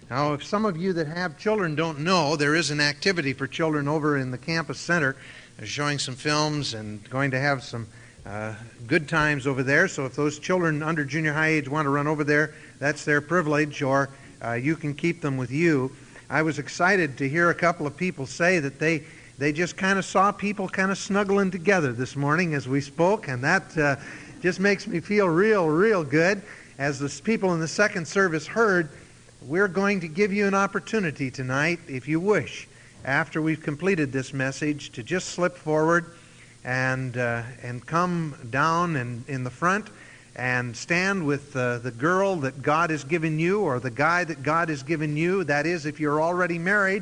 Now, if some of you that have children don't know, there is an activity for children over in the campus center. They're showing some films and going to have some good times over there. So if those children under junior high age want to run over there, that's their privilege, or you can keep them with you. I was excited to hear a couple of people say that they just kind of saw people kind of snuggling together this morning as we spoke, and that just makes me feel real good. As the people in the second service heard, we're going to give you an opportunity tonight, if you wish, after we've completed this message, to just slip forward and come down in the front and stand with the girl that God has given you, or the guy that God has given you. That is, if you're already married.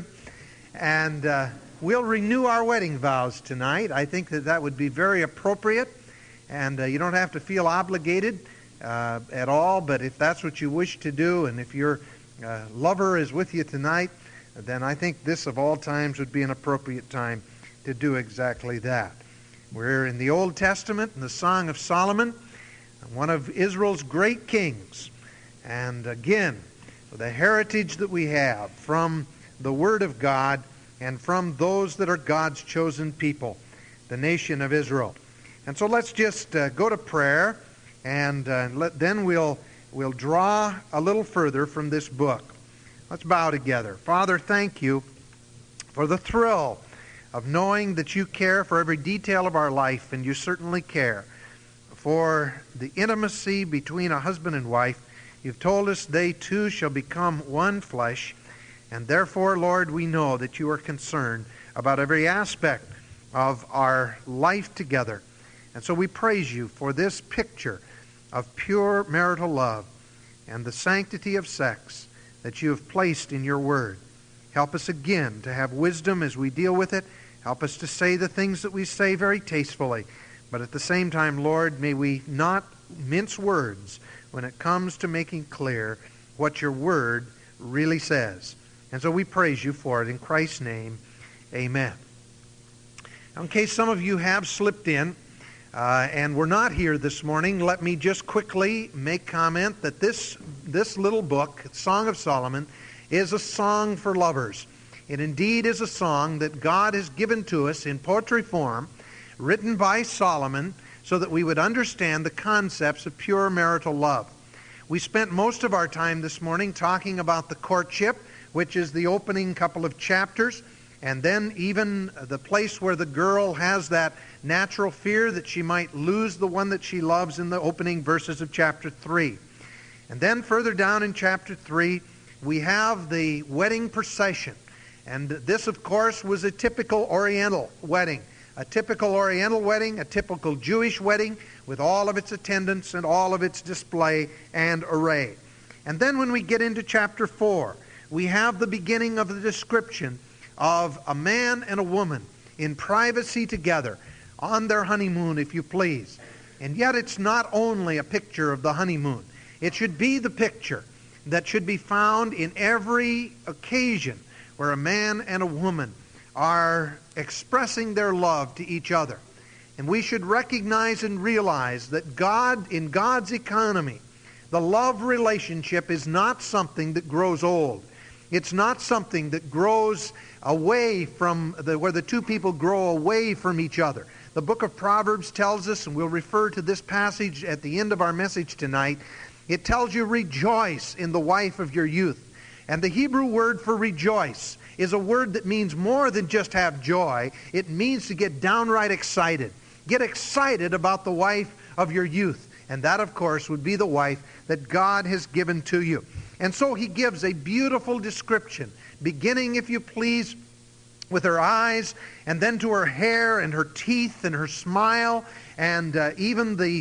And we'll renew our wedding vows tonight. I think that would be very appropriate. And you don't have to feel obligated at all, but if that's what you wish to do, and if your lover is with you tonight, then I think this of all times would be an appropriate time to do exactly that. We're in the Old Testament, in the Song of Solomon, one of Israel's great kings. And again, the heritage that we have from the Word of God and from those that are God's chosen people, the nation of Israel. And so let's just go to prayer, and then we'll draw a little further from this book. Let's bow together. Father, thank you for the thrill of knowing that you care for every detail of our life, and you certainly care for the intimacy between a husband and wife. You've told us they two shall become one flesh, and therefore, Lord, we know that you are concerned about every aspect of our life together. And so we praise you for this picture of pure marital love and the sanctity of sex that you have placed in your word. Help us again to have wisdom as we deal with it. Help us to say the things that we say very tastefully. But at the same time, Lord, may we not mince words when it comes to making clear what your word really says. And so we praise you for it. In Christ's name, amen. Now, in case some of you have slipped in, and we're not here this morning, let me just quickly make comment that this little book, Song of Solomon, is a song for lovers. It indeed is a song that God has given to us in poetry form, written by Solomon, so that we would understand the concepts of pure marital love. We spent most of our time this morning talking about the courtship, which is the opening couple of chapters, and then even the place where the girl has that natural fear that she might lose the one that she loves in the opening verses of chapter 3. And then further down in chapter 3, we have the wedding procession. And this, of course, was a typical Oriental wedding. A typical Oriental wedding, a typical Jewish wedding, with all of its attendants and all of its display and array. And then when we get into chapter 4, we have the beginning of the description of a man and a woman in privacy together, on their honeymoon, if you please. And yet it's not only a picture of the honeymoon. It should be the picture that should be found in every occasion where a man and a woman are expressing their love to each other. And we should recognize and realize that God, in God's economy, the love relationship is not something that grows old. It's not something that grows away from where the two people grow away from each other. The book of Proverbs tells us, and we'll refer to this passage at the end of our message tonight, it tells you, rejoice in the wife of your youth. And the Hebrew word for rejoice is a word that means more than just have joy. It means to get downright excited. Get excited about the wife of your youth. And that, of course, would be the wife that God has given to you. And so he gives a beautiful description, beginning, if you please, with her eyes, and then to her hair and her teeth and her smile, and even the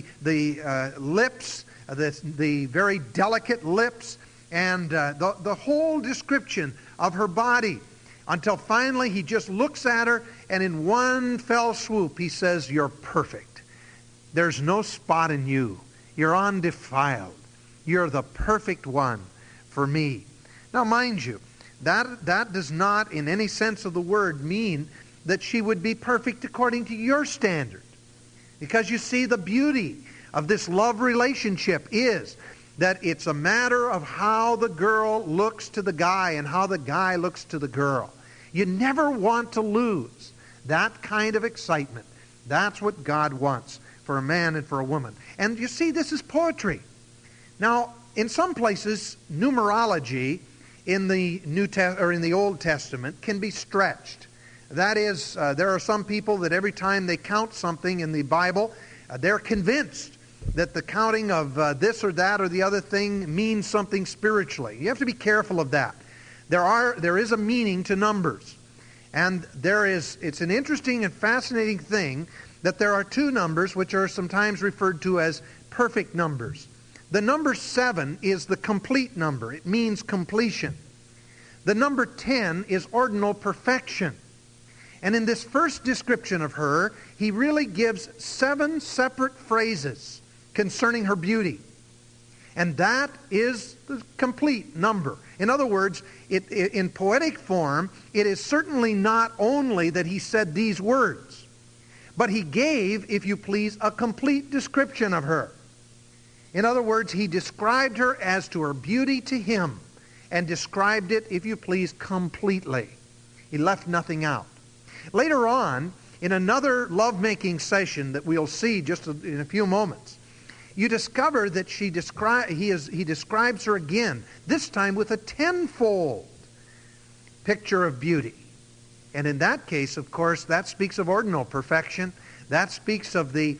lips, the very delicate lips, and the whole description of her body, until finally he just looks at her, and in one fell swoop he says, "You're perfect. There's no spot in you. You're undefiled. You're the perfect one for me." Now, mind you, that does not, in any sense of the word, mean that she would be perfect according to your standard. Because you see, the beauty of this love relationship is that it's a matter of how the girl looks to the guy and how the guy looks to the girl. You never want to lose that kind of excitement. That's what God wants for a man and for a woman. And you see, this is poetry. Now, in some places, numerology in the in the Old Testament can be stretched. That is, there are some people that every time they count something in the Bible, they're convinced that the counting of this or that or the other thing means something spiritually. You have to be careful of that. There is a meaning to numbers. And it's an interesting and fascinating thing that there are two numbers which are sometimes referred to as perfect numbers. The number 7 is the complete number. It means completion. The number 10 is ordinal perfection. And in this first description of her, he really gives 7 separate phrases concerning her beauty. And that is the complete number. In other words, in poetic form, it is certainly not only that he said these words, but he gave, if you please, a complete description of her. In other words, he described her as to her beauty to him, and described it, if you please, completely. He left nothing out. Later on, in another lovemaking session that we'll see just in a few moments, you discover that he describes her again, this time with a tenfold picture of beauty. And in that case, of course, that speaks of ordinal perfection. That speaks of the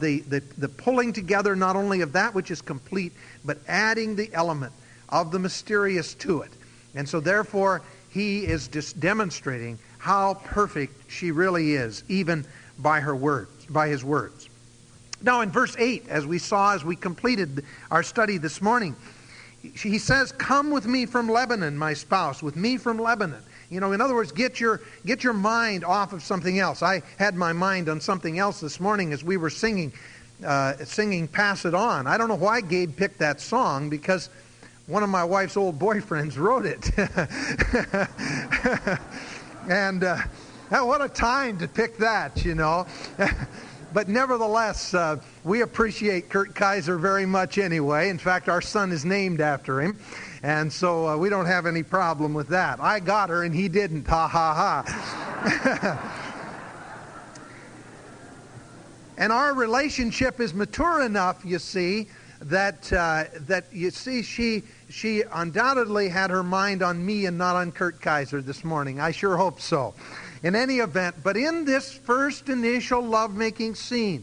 pulling together not only of that which is complete, but adding the element of the mysterious to it. And so therefore, he is just demonstrating how perfect she really is, even by her words, by his words. Now in verse 8, as we saw as we completed our study this morning, he says, "Come with me from Lebanon, my spouse," with me from Lebanon. You know, in other words, get your mind off of something else. I had my mind on something else this morning as we were singing Pass It On. I don't know why Gabe picked that song, because one of my wife's old boyfriends wrote it. And what a time to pick that, you know. But nevertheless, we appreciate Kurt Kaiser very much anyway. In fact, our son is named after him. And so we don't have any problem with that. I got her and he didn't. Ha, ha, ha. And our relationship is mature enough, you see, that you see she undoubtedly had her mind on me and not on Kurt Kaiser this morning. I sure hope so. In any event, but in this first initial lovemaking scene,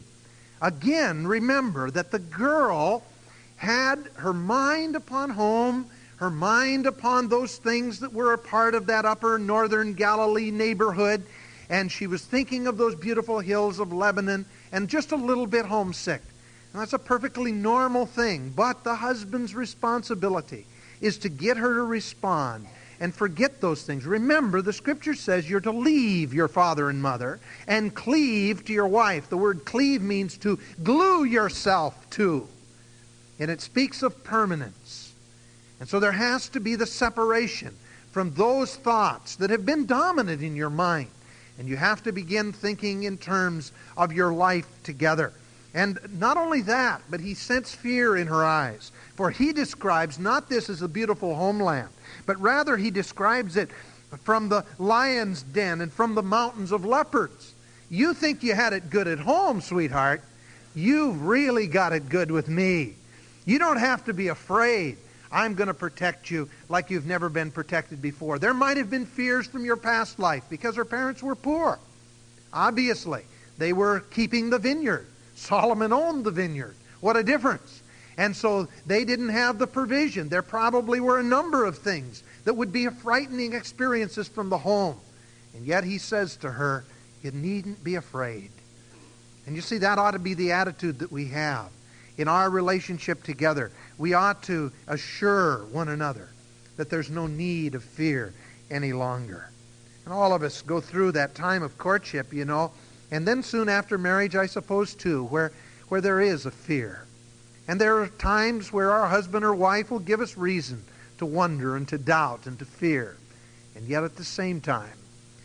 again, remember that the girl had her mind upon home, her mind upon those things that were a part of that upper northern Galilee neighborhood, and she was thinking of those beautiful hills of Lebanon and just a little bit homesick. And that's a perfectly normal thing, but the husband's responsibility is to get her to respond and forget those things. Remember, the Scripture says you're to leave your father and mother and cleave to your wife. The word cleave means to glue yourself to. And it speaks of permanence. And so there has to be the separation from those thoughts that have been dominant in your mind. And you have to begin thinking in terms of your life together. And not only that, but he sensed fear in her eyes. For he describes not this as a beautiful homeland, but rather he describes it from the lion's den and from the mountains of leopards. You think you had it good at home, sweetheart. You've really got it good with me. You don't have to be afraid. I'm going to protect you like you've never been protected before. There might have been fears from your past life because her parents were poor. Obviously, they were keeping the vineyard. Solomon owned the vineyard. What a difference. And so they didn't have the provision. There probably were a number of things that would be frightening experiences from the home. And yet he says to her, you needn't be afraid. And you see, that ought to be the attitude that we have in our relationship together. We ought to assure one another that there's no need of fear any longer. And all of us go through that time of courtship, you know, and then soon after marriage, I suppose, too, where there is a fear. And there are times where our husband or wife will give us reason to wonder and to doubt and to fear. And yet at the same time,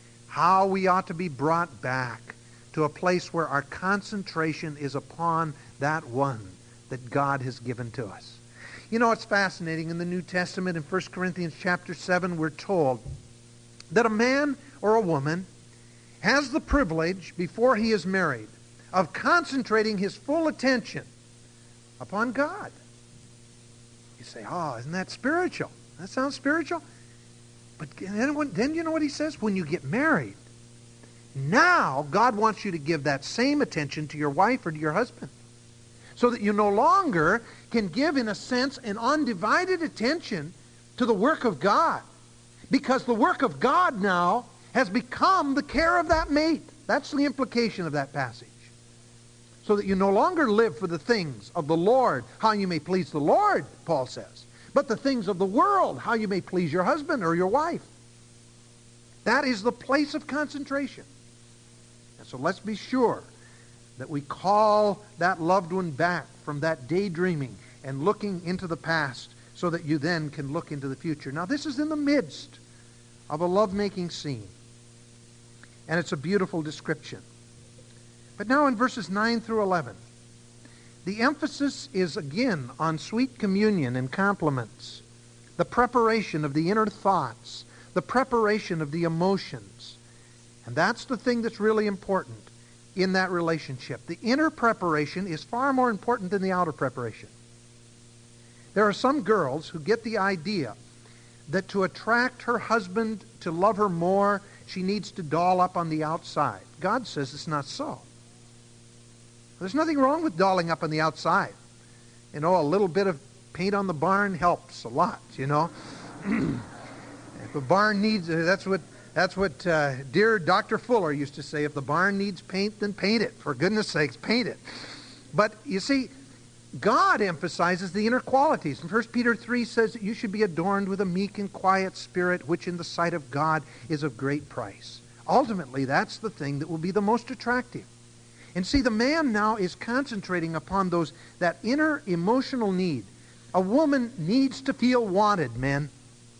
how we ought to be brought back to a place where our concentration is upon that one that God has given to us. You know, it's fascinating. In the New Testament, in 1 Corinthians chapter 7, we're told that a man or a woman has the privilege, before he is married, of concentrating his full attention upon God. You say, oh, isn't that spiritual? That sounds spiritual. But then you know what he says? When you get married, now God wants you to give that same attention to your wife or to your husband. So that you no longer can give, in a sense, an undivided attention to the work of God. Because the work of God now has become the care of that mate. That's the implication of that passage. So that you no longer live for the things of the Lord, how you may please the Lord, Paul says, but the things of the world, how you may please your husband or your wife. That is the place of concentration. And so let's be sure that we call that loved one back from that daydreaming and looking into the past, so that you then can look into the future. Now, this is in the midst of a lovemaking scene. And it's a beautiful description. But now in verses 9 through 11, the emphasis is again on sweet communion and compliments, the preparation of the inner thoughts, the preparation of the emotions. And that's the thing that's really important in that relationship. The inner preparation is far more important than the outer preparation. There are some girls who get the idea that to attract her husband to love her more, she needs to doll up on the outside. God says it's not so. There's nothing wrong with dolling up on the outside. You know, a little bit of paint on the barn helps a lot, you know. If the barn needs, that's what dear Dr. Fuller used to say, if the barn needs paint, then paint it. For goodness sakes, paint it. But you see, God emphasizes the inner qualities. And 1 Peter 3 says that you should be adorned with a meek and quiet spirit, which in the sight of God is of great price. Ultimately, that's the thing that will be the most attractive. And see, the man now is concentrating upon that inner emotional need. A woman needs to feel wanted, men.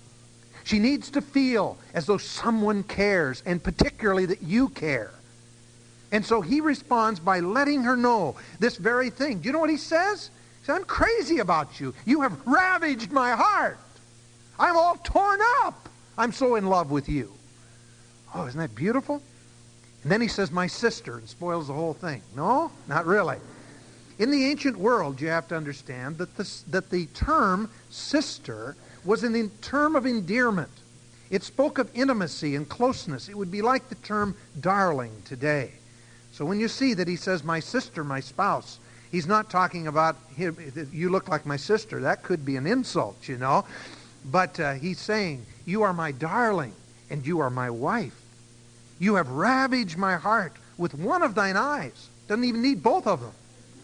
She needs to feel as though someone cares, and particularly that you care. And so he responds by letting her know this very thing. Do you know what he says? He says, I'm crazy about you. You have ravaged my heart. I'm all torn up. I'm so in love with you. Oh, isn't that beautiful? And then he says, my sister, and spoils the whole thing. No, not really. In the ancient world, you have to understand that the term sister was a term of endearment. It spoke of intimacy and closeness. It would be like the term darling today. So when you see that he says, my sister, my spouse, he's not talking about, you look like my sister. That could be an insult, you know. But he's saying, you are my darling, and you are my wife. You have ravaged my heart with one of thine eyes. Doesn't even need both of them.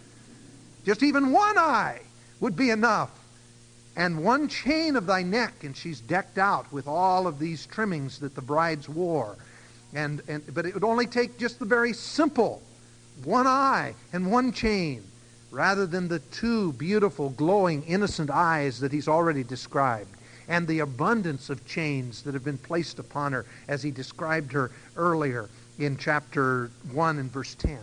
Just even one eye would be enough. And one chain of thy neck, and she's decked out with all of these trimmings that the brides wore. But it would only take just the very simple one eye and one chain, rather than the two beautiful, glowing, innocent eyes that he's already described, and the abundance of chains that have been placed upon her, as he described her earlier in chapter 1 and verse 10.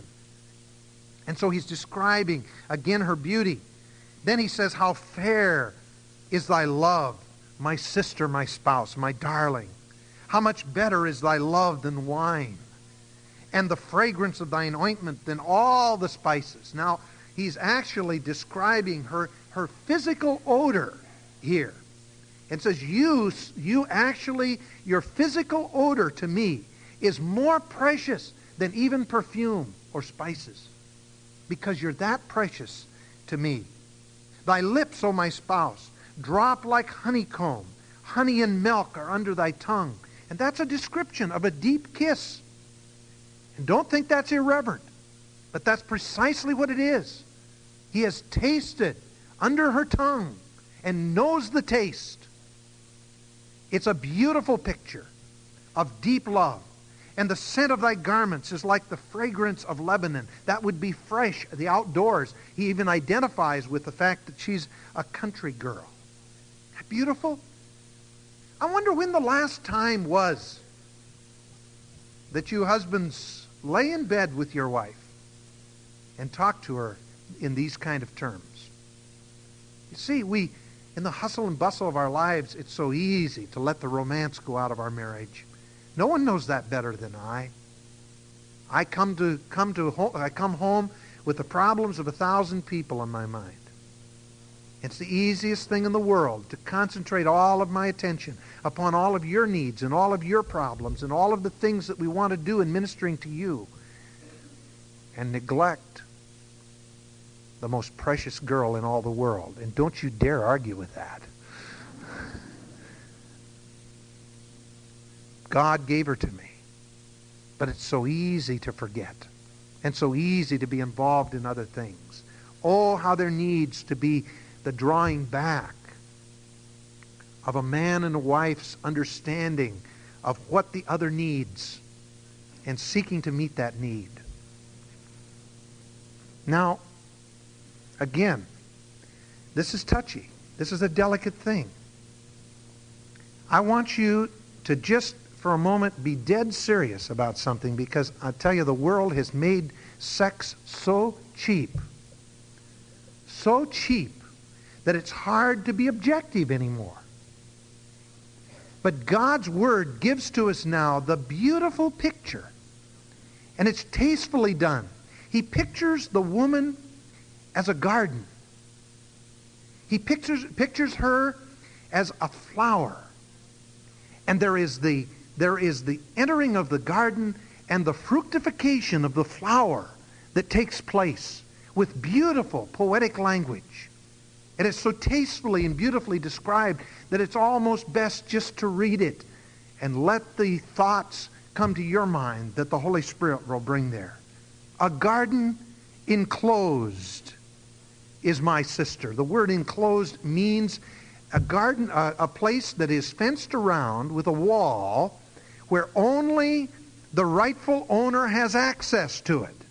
And so he's describing again her beauty. Then he says, how fair is thy love, my sister, my spouse, my darling. How much better is thy love than wine, and the fragrance of thine ointment than all the spices. Now, he's actually describing her physical odor here. And says, you actually, your physical odor to me is more precious than even perfume or spices, because you're that precious to me. Thy lips, O my spouse, drop like honeycomb. Honey and milk are under thy tongue. And that's a description of a deep kiss. And don't think that's irreverent, but that's precisely what it is. He has tasted under her tongue and knows the taste. It's a beautiful picture of deep love. And the scent of thy garments is like the fragrance of Lebanon. That would be fresh, the outdoors. He even identifies with the fact that she's a country girl. Isn't that beautiful? I wonder when the last time was that you husbands lay in bed with your wife and talk to her in these kind of terms. You see, we In the hustle and bustle of our lives, it's so easy to let the romance go out of our marriage. No one knows that better than I. I come home with the problems of 1,000 people on my mind. It's the easiest thing in the world to concentrate all of my attention upon all of your needs and all of your problems and all of the things that we want to do in ministering to you, and neglect the most precious girl in all the world. And don't you dare argue with that. God gave her to me. But it's so easy to forget and so easy to be involved in other things. Oh, how there needs to be the drawing back of a man and a wife's understanding of what the other needs and seeking to meet that need. Now, again, this is touchy. This is a delicate thing. I want you to just for a moment be dead serious about something, because I tell you, the world has made sex so cheap that it's hard to be objective anymore. But God's Word gives to us now the beautiful picture, and it's tastefully done. He pictures the woman as a garden. He pictures her as a flower. And there is the entering of the garden and the fructification of the flower that takes place with beautiful poetic language. It is so tastefully and beautifully described that it's almost best just to read it and let the thoughts come to your mind that the Holy Spirit will bring there. A garden enclosed is my sister. The word enclosed means a garden, a place that is fenced around with a wall where only the rightful owner has access to it.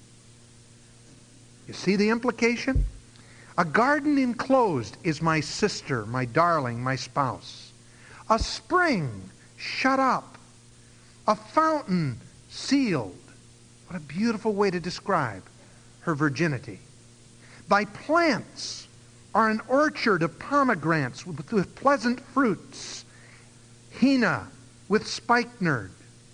You see the implication? A garden enclosed is my sister, my darling, my spouse. A spring shut up. A fountain sealed. What a beautiful way to describe her virginity. Thy plants are an orchard of pomegranates with pleasant fruits. Henna with spikenard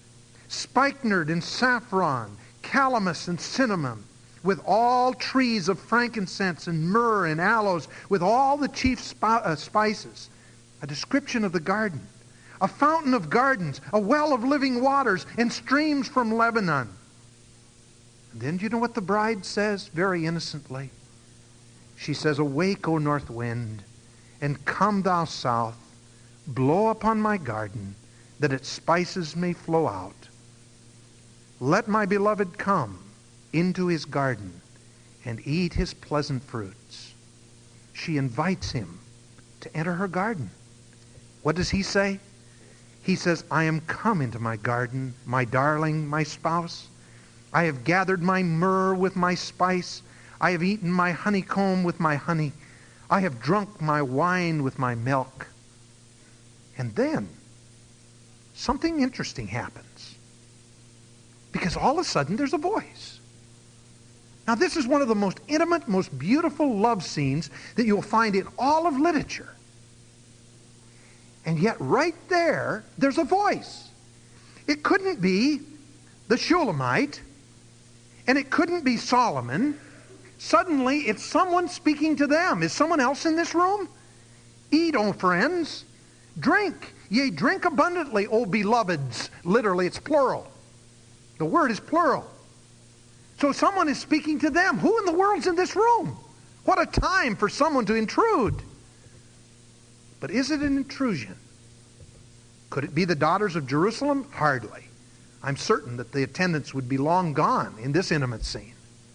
and saffron, calamus and cinnamon, with all trees of frankincense and myrrh and aloes, with all the chief spices. A description of the garden. A fountain of gardens, a well of living waters, and streams from Lebanon. And then do you know what the bride says very innocently? She says, awake, O north wind, and come thou south, blow upon my garden, that its spices may flow out. Let my beloved come into his garden and eat his pleasant fruits. She invites him to enter her garden. What does he say? He says, I am come into my garden, my darling, my spouse. I have gathered my myrrh with my spice. I have eaten my honeycomb with my honey. I have drunk my wine with my milk. And then something interesting happens. Because all of a sudden there's a voice. Now this is one of the most intimate, most beautiful love scenes that you'll find in all of literature. And yet right there's a voice. It couldn't be the Shulamite, and it couldn't be Solomon. Suddenly, it's someone speaking to them. Is someone else in this room? Eat, O friends. Drink. Yea, drink abundantly, O beloveds. Literally, it's plural. The word is plural. So someone is speaking to them. Who in the world's in this room? What a time for someone to intrude. But is it an intrusion? Could it be the daughters of Jerusalem? Hardly. I'm certain that the attendants would be long gone in this intimate scene.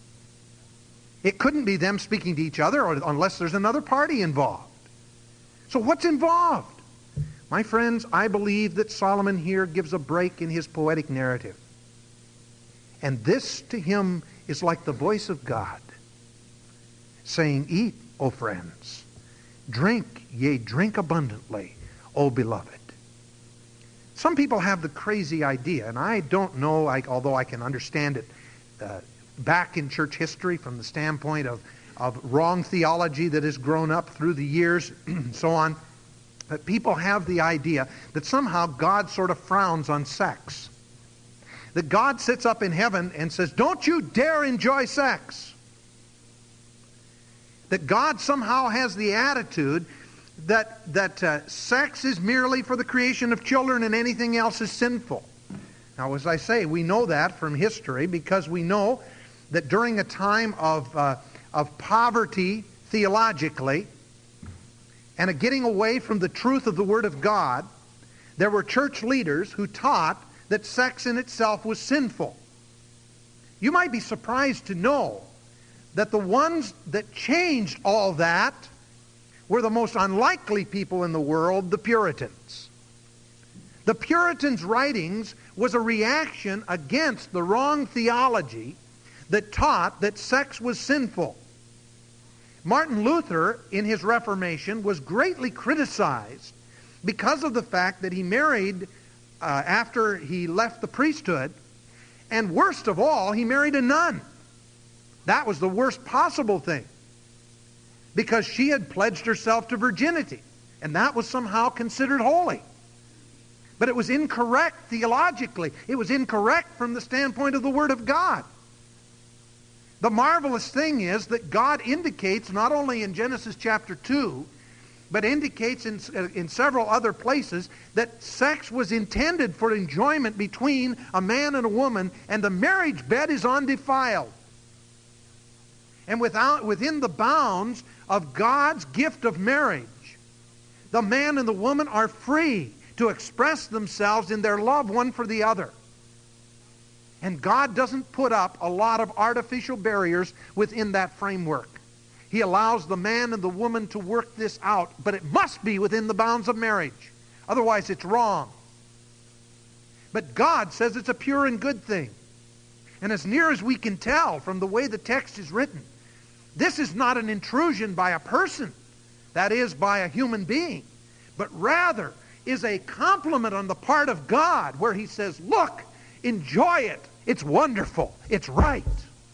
It couldn't be them speaking to each other unless there's another party involved. So what's involved? My friends, I believe that Solomon here gives a break in his poetic narrative. And this to him is like the voice of God saying, eat, O friends. Drink, yea, drink abundantly, O beloved. Some people have the crazy idea, and I don't know, although I can understand it back in church history from the standpoint of of wrong theology that has grown up through the years, and so on. But people have the idea that somehow God sort of frowns on sex. That God sits up in heaven and says, don't you dare enjoy sex. That God somehow has the attitude that sex is merely for the creation of children and anything else is sinful. Now, as I say, we know that from history because we know that during a time of poverty theologically and a getting away from the truth of the Word of God, there were church leaders who taught that sex in itself was sinful. You might be surprised to know that the ones that changed all that were the most unlikely people in the world, the Puritans. The Puritans' writings was a reaction against the wrong theology that taught that sex was sinful. Martin Luther, in his Reformation, was greatly criticized because of the fact that he married after he left the priesthood, and worst of all, he married a nun. That was the worst possible thing, because she had pledged herself to virginity, and that was somehow considered holy. But it was incorrect theologically. It was incorrect from the standpoint of the Word of God. The marvelous thing is that God indicates, not only in Genesis chapter 2, but indicates in several other places, that sex was intended for enjoyment between a man and a woman, and the marriage bed is undefiled. And within the bounds of God's gift of marriage, the man and the woman are free to express themselves in their love one for the other. And God doesn't put up a lot of artificial barriers within that framework. He allows the man and the woman to work this out, but it must be within the bounds of marriage. Otherwise, it's wrong. But God says it's a pure and good thing. And as near as we can tell from the way the text is written, this is not an intrusion by a person, that is, by a human being, but rather is a compliment on the part of God, where He says, look, enjoy it. It's wonderful. It's right.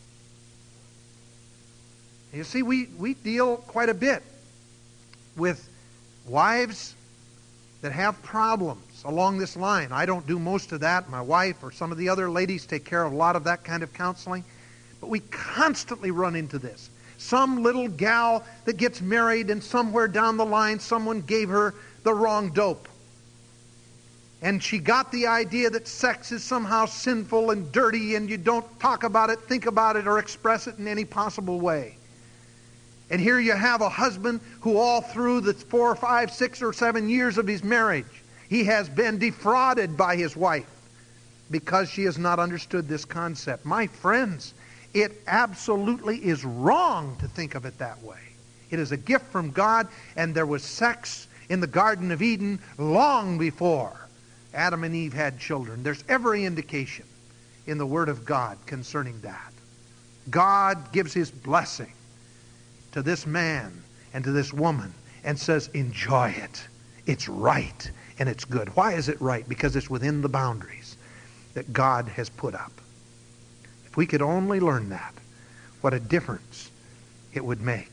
You see, we deal quite a bit with wives that have problems along this line. I don't do most of that. My wife or some of the other ladies take care of a lot of that kind of counseling. But we constantly run into this. Some little gal that gets married, and somewhere down the line someone gave her the wrong dope. And she got the idea that sex is somehow sinful and dirty, and you don't talk about it, think about it, or express it in any possible way. And here you have a husband who all through the 4 or 5, 6 or 7 years of his marriage, he has been defrauded by his wife because she has not understood this concept. My friends, it absolutely is wrong to think of it that way. It is a gift from God, and there was sex in the Garden of Eden long before Adam and Eve had children. There's every indication in the Word of God concerning that. God gives His blessing to this man and to this woman and says, enjoy it. It's right and it's good. Why is it right? Because it's within the boundaries that God has put up. If we could only learn that, what a difference it would make.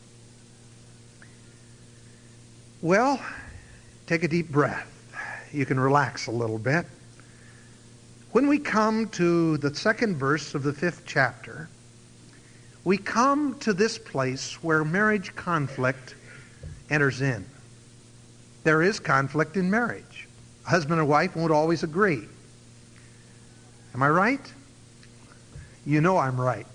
Well, take a deep breath. You can relax a little bit. When we come to the second verse of the 5th chapter, we come to this place where marriage conflict enters in. There is conflict in marriage. Husband and wife won't always agree. Am I right? You know I'm right.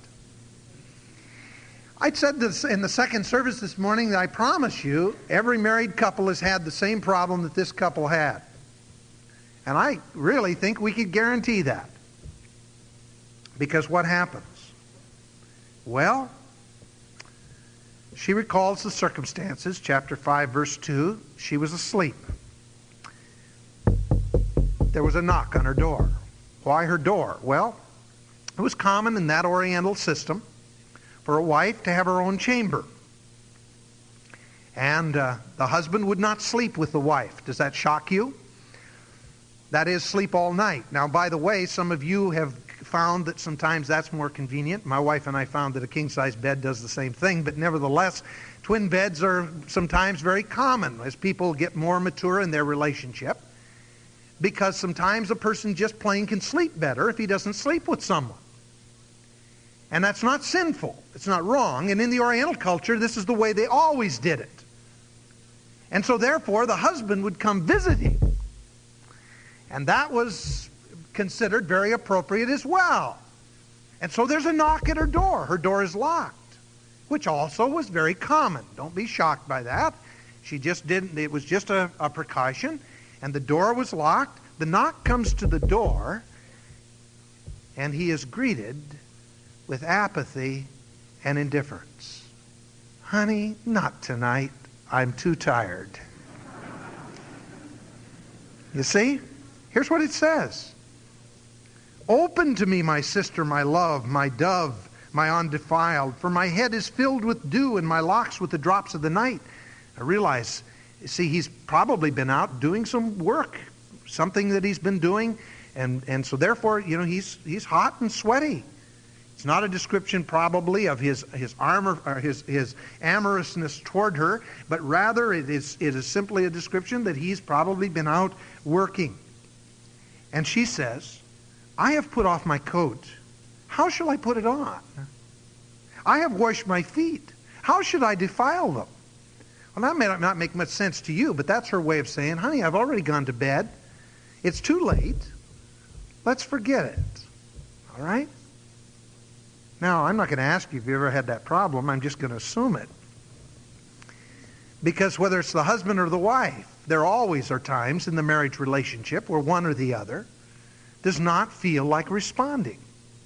I said this in the second service this morning, that I promise you every married couple has had the same problem that this couple had. And I really think we could guarantee that. Because what happens? Well, she recalls the circumstances, chapter 5, verse 2. She was asleep. There was a knock on her door. Why her door? Well, it was common in that Oriental system for a wife to have her own chamber. And the husband would not sleep with the wife. Does that shock you? That is, sleep all night. Now, by the way, some of you have found that sometimes that's more convenient. My wife and I found that a king-size bed does the same thing, but nevertheless, twin beds are sometimes very common as people get more mature in their relationship, because sometimes a person just plain can sleep better if he doesn't sleep with someone. And that's not sinful. It's not wrong. And in the Oriental culture, this is the way they always did it. And so therefore, the husband would come visiting. And that was considered very appropriate as well. And so there's a knock at her door. Her door is locked, which also was very common. Don't be shocked by that. She just didn't, it was just a precaution. And the door was locked. The knock comes to the door, and he is greeted with apathy and indifference. Honey, not tonight. I'm too tired. You see? Here's what it says. Open to me, my sister, my love, my dove, my undefiled, for my head is filled with dew and my locks with the drops of the night. I realize, see, he's probably been out doing some work, something that he's been doing, and so therefore, he's hot and sweaty. It's not a description probably of his armor or his amorousness toward her, but rather it is simply a description that he's probably been out working. And she says, I have put off my coat. How shall I put it on? I have washed my feet. How should I defile them? Well, that may not make much sense to you, but that's her way of saying, honey, I've already gone to bed. It's too late. Let's forget it. All right? Now, I'm not going to ask you if you ever had that problem. I'm just going to assume it. Because whether it's the husband or the wife, there always are times in the marriage relationship where one or the other does not feel like responding.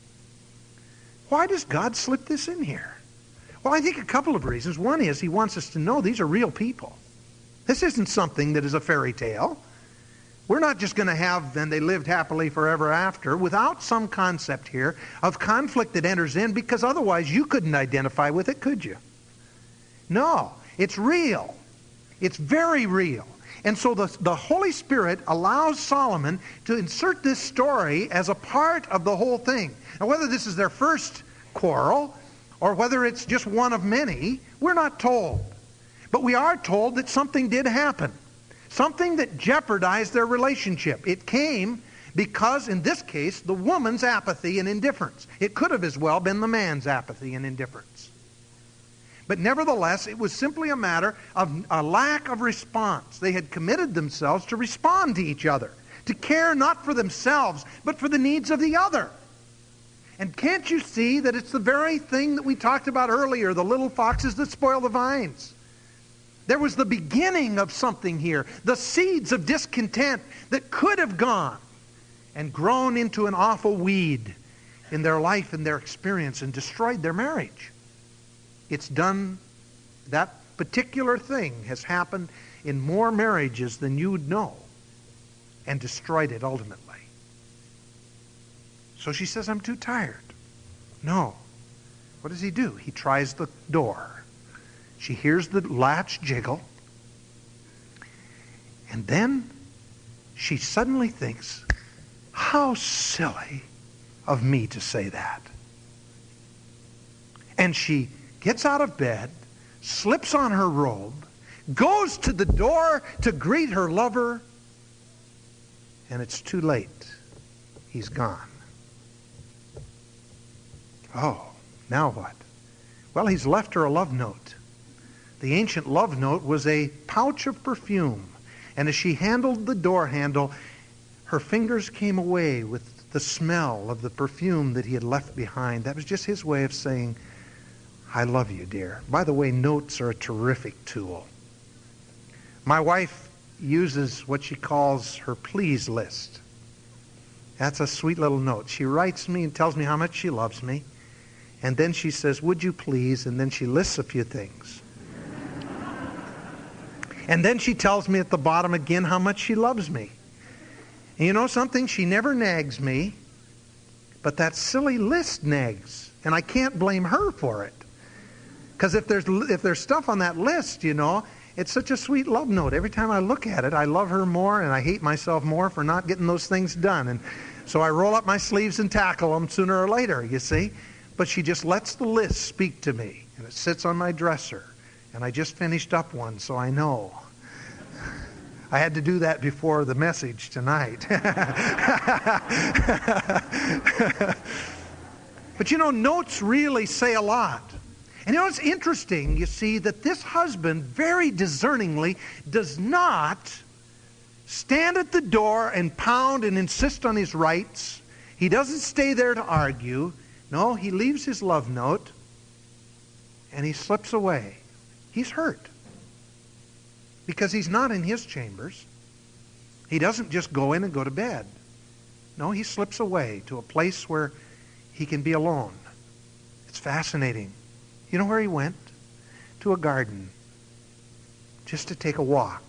Why does God slip this in here? Well, I think a couple of reasons. One is he wants us to know these are real people. This isn't something that is a fairy tale. We're not just going to have, and they lived happily forever after, without some concept here of conflict that enters in, because otherwise you couldn't identify with it, could you? No, it's real. It's very real. And so the Holy Spirit allows Solomon to insert this story as a part of the whole thing. Now, whether this is their first quarrel or whether it's just one of many, we're not told. But we are told that something did happen. Something that jeopardized their relationship. It came because, in this case, the woman's apathy and indifference. It could have as well been the man's apathy and indifference. But nevertheless, it was simply a matter of a lack of response. They had committed themselves to respond to each other, to care not for themselves, but for the needs of the other. And can't you see that it's the very thing that we talked about earlier, the little foxes that spoil the vines? There was the beginning of something here, the seeds of discontent that could have gone and grown into an awful weed in their life and their experience and destroyed their marriage. It's done, that particular thing has happened in more marriages than you would know and destroyed it ultimately. So she says, I'm too tired. No. What does he do? He tries the door. She hears the latch jiggle. And then she suddenly thinks, how silly of me to say that. And she gets out of bed, slips on her robe, goes to the door to greet her lover, and it's too late. He's gone. Oh, now what? Well, he's left her a love note. The ancient love note was a pouch of perfume, and as she handled the door handle, her fingers came away with the smell of the perfume that he had left behind. That was just his way of saying, I love you, dear. By the way, notes are a terrific tool. My wife uses what she calls her please list. That's a sweet little note. She writes me and tells me how much she loves me. And then she says, would you please? And then she lists a few things. And then she tells me at the bottom again how much she loves me. And you know something? She never nags me, but that silly list nags. And I can't blame her for it. Because if there's stuff on that list, you know, It's such a sweet love note. Every time I look at it, I love her more and I hate myself more for not getting those things done. And so I roll up my sleeves and tackle them sooner or later, you see. But she just lets the list speak to me. And it sits on my dresser. And I just finished up one, so I know. I had to do that before the message tonight. But you know, notes really say a lot. And you know, it's interesting, you see, that this husband very discerningly does not stand at the door and pound and insist on his rights. He doesn't stay there to argue. No, he leaves his love note and he slips away. He's hurt because he's not in his chambers. He doesn't just go in and go to bed. No, he slips away to a place where he can be alone. It's fascinating. You know where he went? To a garden, just to take a walk.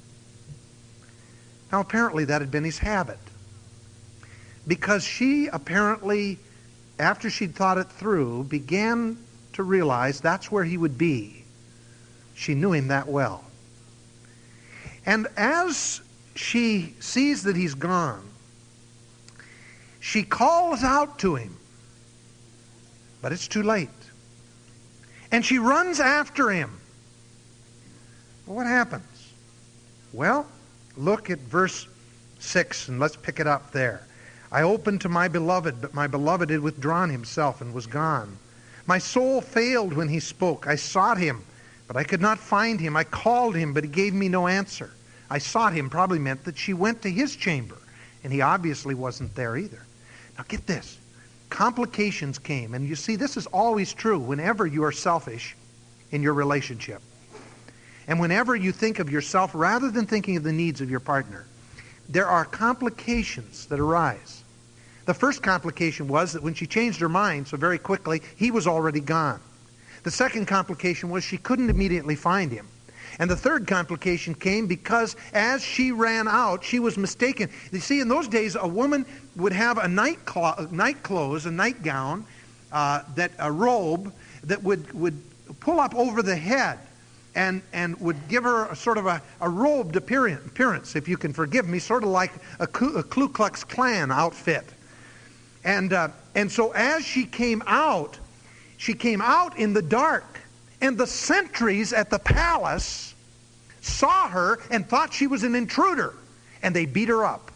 Now, apparently that had been his habit, because she apparently, after she'd thought it through, began to realize that's where he would be. She knew him that well. And as she sees that he's gone, she calls out to him, but it's too late. And she runs after him. Well, what happens? Well, look at verse 6 and let's pick it up there. I opened to my beloved, but my beloved had withdrawn himself and was gone. My soul failed when he spoke. I sought him, but I could not find him. I called him, but he gave me no answer. I sought him probably meant that she went to his chamber, and he obviously wasn't there either. Now get this. Complications came, and you see, this is always true whenever you are selfish in your relationship. And whenever you think of yourself rather than thinking of the needs of your partner, there are complications that arise. The first complication was that when she changed her mind so very quickly, he was already gone. The second complication was she couldn't immediately find him. And the third complication came because as she ran out, she was mistaken. You see, in those days, a woman would have a night clothes, a nightgown, a robe that would pull up over the head and would give her a sort of a robed appearance, if you can forgive me, sort of like a Ku Klux Klan outfit. And so as she came out in the dark. And the sentries at the palace saw her and thought she was an intruder. And they beat her up.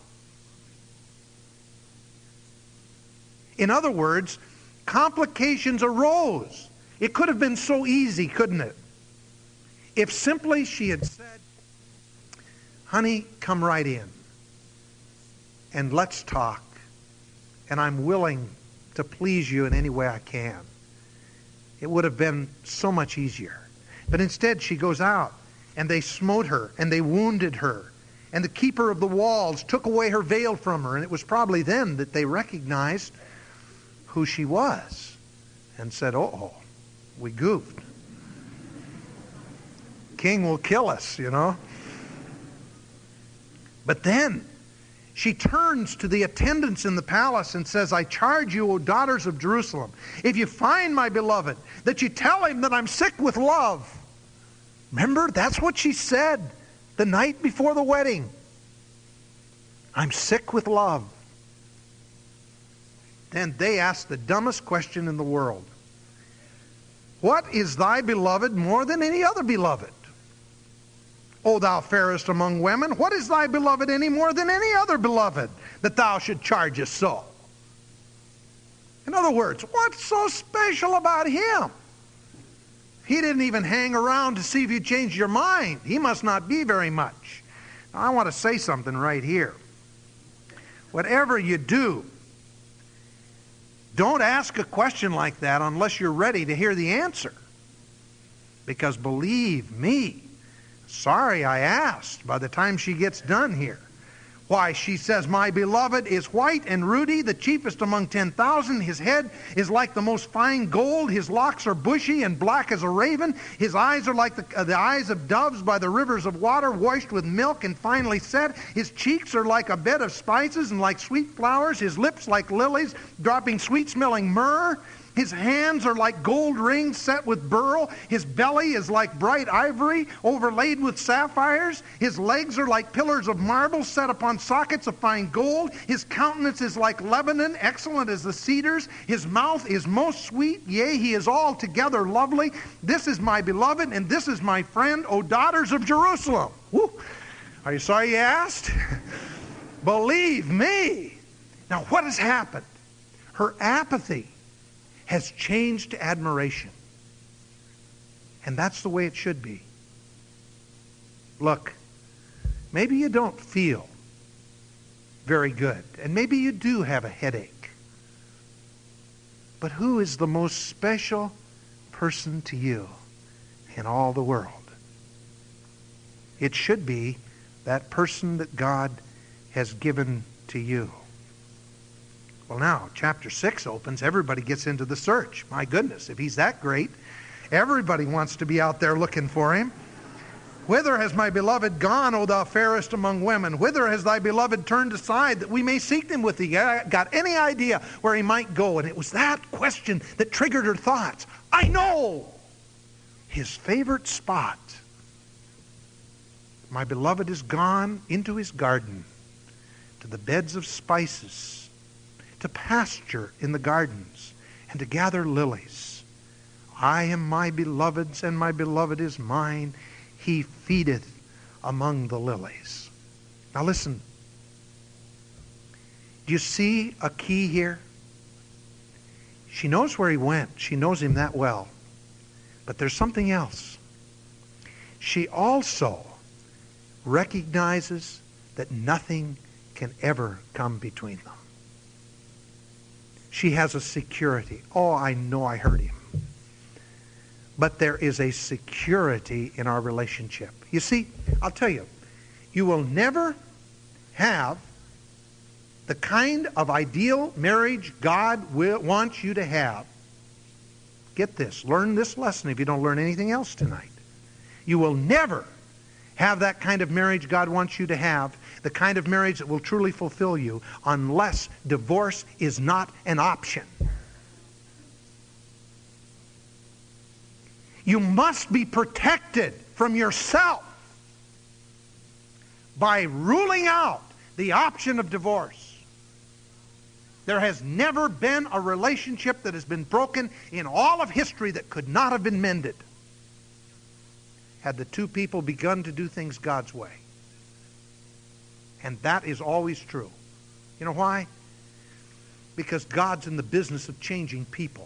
In other words, complications arose. It could have been so easy, couldn't it? If simply she had said, honey, come right in. And let's talk. And I'm willing to please you in any way I can. It would have been so much easier. But instead she goes out, and they smote her, and they wounded her. And the keeper of the walls took away her veil from her. And it was probably then that they recognized who she was and said, oh, we goofed. King will kill us, you know. But then she turns to the attendants in the palace and says, I charge you, O daughters of Jerusalem, if you find my beloved, that you tell him that I'm sick with love. Remember, that's what she said the night before the wedding. I'm sick with love. Then they asked the dumbest question in the world. What is thy beloved more than any other beloved? O thou fairest among women, what is thy beloved any more than any other beloved, that thou should charge us so? In other words, what's so special about him? He didn't even hang around to see if you changed your mind. He must not be very much. Now, I want to say something right here. Whatever you do, don't ask a question like that unless you're ready to hear the answer. Because believe me, sorry I asked by the time she gets done here. Why, she says, my beloved is white and ruddy, the chiefest among 10,000. His head is like the most fine gold. His locks are bushy and black as a raven. His eyes are like the eyes of doves by the rivers of water, washed with milk and finely set. His cheeks are like a bed of spices and like sweet flowers. His lips like lilies, dropping sweet-smelling myrrh. His hands are like gold rings set with beryl. His belly is like bright ivory overlaid with sapphires. His legs are like pillars of marble set upon sockets of fine gold. His countenance is like Lebanon, excellent as the cedars. His mouth is most sweet, yea, he is altogether lovely. This is my beloved, and this is my friend, O daughters of Jerusalem. Woo. Are you sorry you asked? Believe me. Now what has happened? Her apathy has changed to admiration. And that's the way it should be. Look, maybe you don't feel very good, and maybe you do have a headache. But who is the most special person to you in all the world? It should be that person that God has given to you. Well, now, chapter 6 opens. Everybody gets into the search. My goodness, if he's that great, everybody wants to be out there looking for him. Whither has my beloved gone, O thou fairest among women? Whither has thy beloved turned aside, that we may seek him with thee? Got any idea where he might go? And it was that question that triggered her thoughts. I know his favorite spot. My beloved is gone into his garden, to the beds of spices, to pasture in the gardens, and to gather lilies. I am my beloved's, and my beloved is mine. He feedeth among the lilies. Now listen. Do you see a key here? She knows where he went. She knows him that well. But there's something else. She also recognizes that nothing can ever come between them. She has a security. Oh, I know I hurt him. But there is a security in our relationship. You see, I'll tell you, you will never have the kind of ideal marriage God wants you to have. Get this. Learn this lesson if you don't learn anything else tonight. You will never have that kind of marriage God wants you to have, the kind of marriage that will truly fulfill you, unless divorce is not an option. You must be protected from yourself by ruling out the option of divorce. There has never been a relationship that has been broken in all of history that could not have been mended had the two people begun to do things God's way. And that is always true. You know why? Because God's in the business of changing people.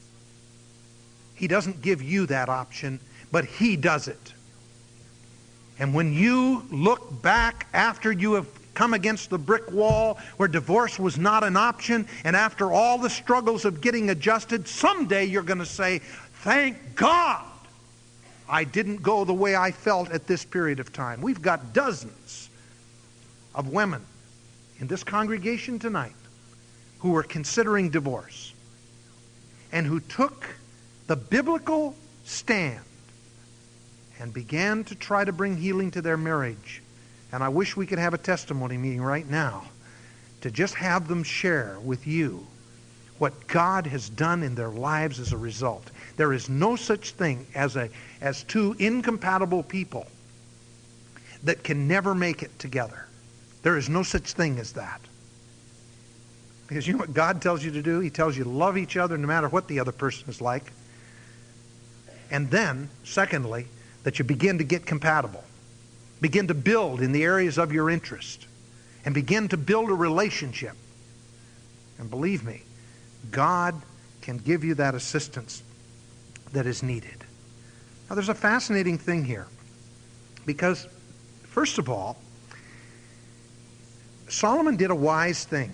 He doesn't give you that option, but He does it. And when you look back after you have come against the brick wall where divorce was not an option, and after all the struggles of getting adjusted, someday you're going to say, thank God I didn't go the way I felt at this period of time. We've got dozens of women in this congregation tonight who are considering divorce and who took the biblical stand and began to try to bring healing to their marriage. And I wish we could have a testimony meeting right now to just have them share with you what God has done in their lives as a result. There is no such thing as two incompatible people that can never make it together. There is no such thing as that. Because you know what God tells you to do? He tells you to love each other no matter what the other person is like. And then, secondly, that you begin to get compatible. Begin to build in the areas of your interest. And begin to build a relationship. And believe me, God can give you that assistance that is needed. Now there's a fascinating thing here. Because, first of all, Solomon did a wise thing.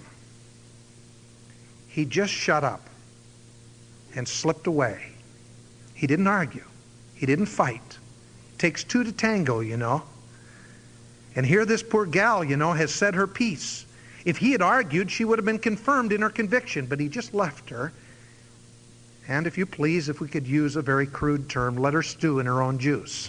He just shut up and slipped away. He didn't argue. He didn't fight. It takes two to tango, you know. And here this poor gal, you know, has said her piece. If he had argued, she would have been confirmed in her conviction, but he just left her. And if you please, if we could use a very crude term, let her stew in her own juice.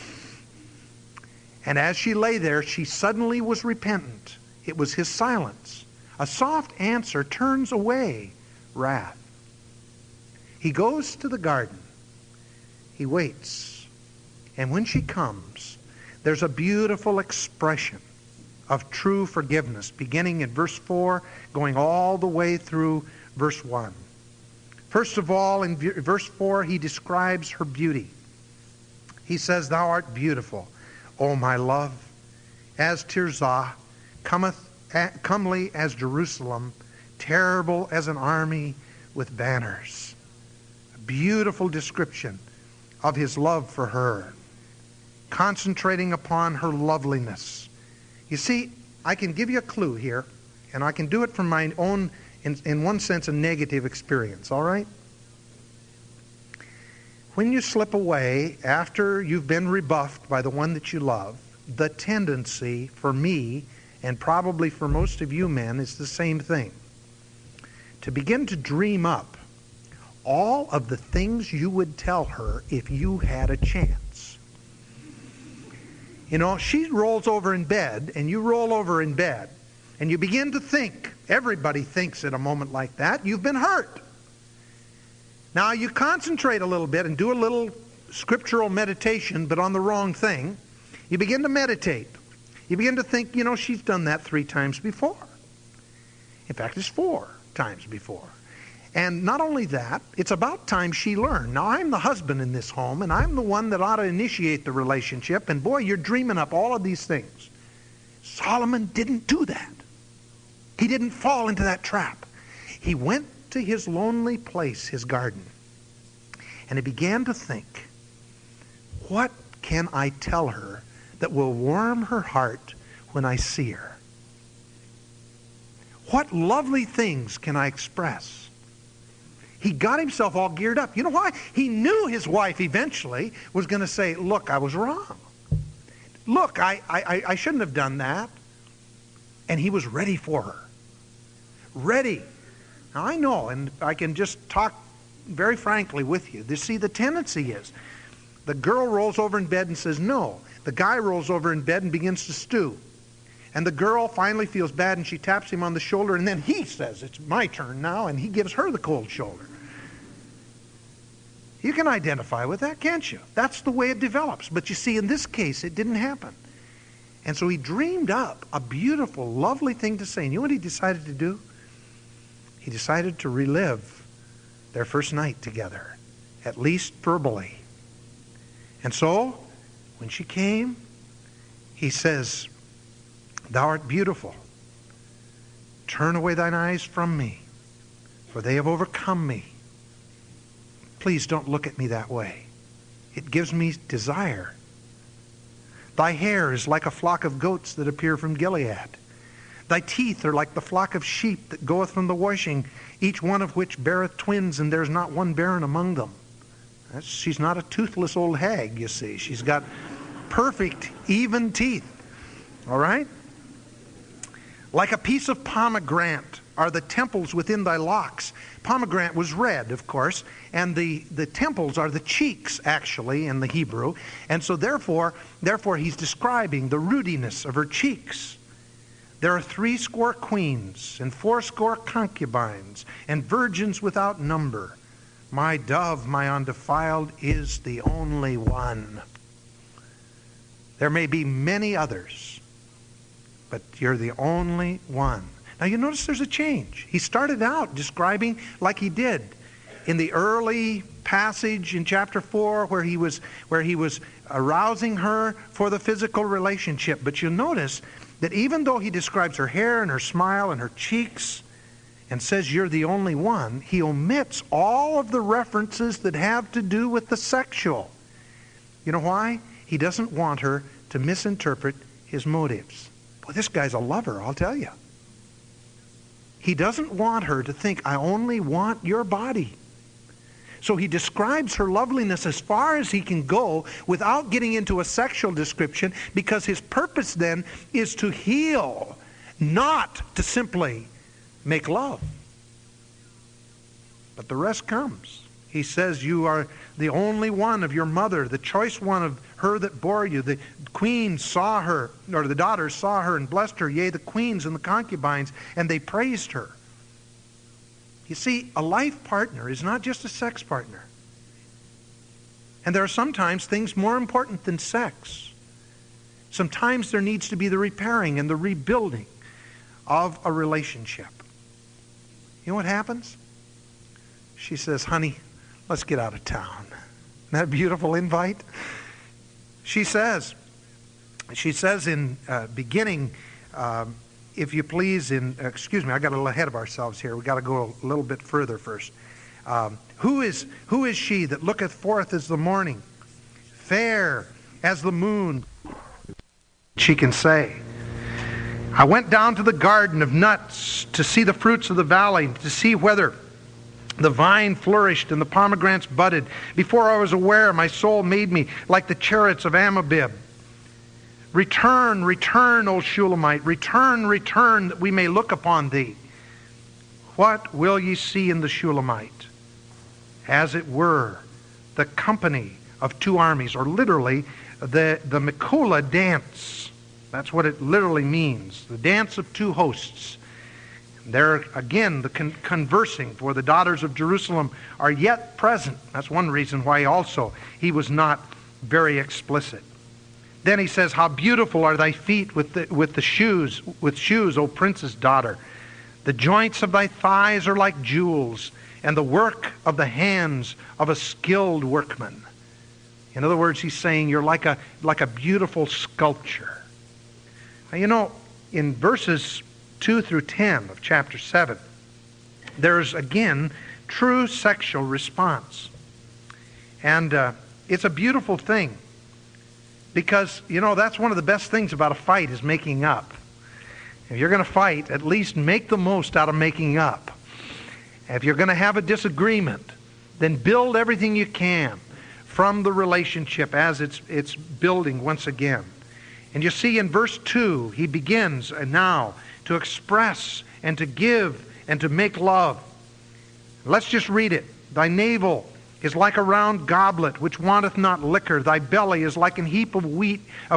And as she lay there, she suddenly was repentant. It was his silence. A soft answer turns away wrath. He goes to the garden. He waits. And when she comes, there's a beautiful expression of true forgiveness, beginning in verse 4, going all the way through verse 1. First of all, in verse 4, he describes her beauty. He says, "Thou art beautiful, O my love, as Tirzah, comely as Jerusalem, terrible as an army with banners." A beautiful description of his love for her, concentrating upon her loveliness. You see, I can give you a clue here, and I can do it from my own, in one sense, a negative experience, all right? When you slip away after you've been rebuffed by the one that you love, the tendency for me, and probably for most of you men, is the same thing. To begin to dream up all of the things you would tell her if you had a chance. You know, she rolls over in bed, and you roll over in bed, and you begin to think. Everybody thinks at a moment like that, you've been hurt. Now, you concentrate a little bit and do a little scriptural meditation, but on the wrong thing. You begin to meditate. You begin to think, you know, she's done that 3 times before. In fact, it's 4 times before. And not only that, it's about time she learned. Now, I'm the husband in this home, and I'm the one that ought to initiate the relationship, and boy, you're dreaming up all of these things. Solomon didn't do that. He didn't fall into that trap. He went to his lonely place, his garden, and he began to think, what can I tell her that will warm her heart when I see her? What lovely things can I express? He got himself all geared up. You know why? He knew his wife eventually was going to say, look, I was wrong. Look, I shouldn't have done that. And he was ready for her. Ready. Now, I know, and I can just talk very frankly with you. See, the tendency is the girl rolls over in bed and says no. The guy rolls over in bed and begins to stew. And the girl finally feels bad, and she taps him on the shoulder, and then he says, it's my turn now, and he gives her the cold shoulder. You can identify with that, can't you? That's the way it develops. But you see, in this case, it didn't happen. And so he dreamed up a beautiful, lovely thing to say. And you know what he decided to do? He decided to relive their first night together, at least verbally. And so, when she came, he says, "Thou art beautiful. Turn away thine eyes from me, for they have overcome me. Please don't look at me that way. It gives me desire. Thy hair is like a flock of goats that appear from Gilead. Thy teeth are like the flock of sheep that goeth from the washing, each one of which beareth twins, and there's not one barren among them." She's not a toothless old hag, you see. She's got perfect, even teeth. All right? "Like a piece of pomegranate are the temples within thy locks." Pomegranate was red, of course, and the temples are the cheeks, actually, in the Hebrew. And so therefore he's describing the rudiness of her cheeks. "There are 80 queens, and 80 concubines, and virgins without number. My dove, my undefiled, is the only one. There may be many others, but you're the only one." Now you notice there's a change. He started out describing like he did in the early passage in chapter 4 where he was arousing her for the physical relationship. But you'll notice that even though he describes her hair and her smile and her cheeks and says you're the only one, he omits all of the references that have to do with the sexual. You know why? He doesn't want her to misinterpret his motives. Well, this guy's a lover, I'll tell you. He doesn't want her to think, I only want your body. So he describes her loveliness as far as he can go without getting into a sexual description, because his purpose then is to heal, not to simply make love. But the rest comes. He says, you are the only one of your mother, the choice one of her that bore you. The queen saw her, or the daughters saw her and blessed her, yea, the queens and the concubines, and they praised her. You see, a life partner is not just a sex partner. And there are sometimes things more important than sex. Sometimes there needs to be the repairing and the rebuilding of a relationship. You know what happens? She says, honey, let's get out of town. Isn't that a beautiful invite? She says in beginning, if you please, excuse me, I got a little ahead of ourselves here. We got to go a little bit further first. Who is she that looketh forth as the morning, fair as the moon? She can say, I went down to the garden of nuts to see the fruits of the valley, to see whether the vine flourished and the pomegranates budded. Before I was aware, my soul made me like the chariots of Amabib. Return, return, O Shulamite, return, return, that we may look upon thee. What will ye see in the Shulamite? As it were, the company of two armies, or literally, the Mikola dance. That's what it literally means, the dance of two hosts. There again, the conversing, for the daughters of Jerusalem are yet present. That's one reason why also he was not very explicit. Then he says, how beautiful are thy feet with shoes, O princess daughter. The joints of thy thighs are like jewels, and the work of the hands of a skilled workman. In other words, he's saying you're like a beautiful sculpture. Now, you know, in verses 2 through 10 of chapter 7, there's again true sexual response. And it's a beautiful thing. Because, you know, that's one of the best things about a fight is making up. If you're going to fight, at least make the most out of making up. If you're going to have a disagreement, then build everything you can from the relationship as it's building once again. And you see in verse 2, he begins now to express and to give and to make love. Let's just read it. Thy navel is like a round goblet which wanteth not liquor. Thy belly is like an heap of wheat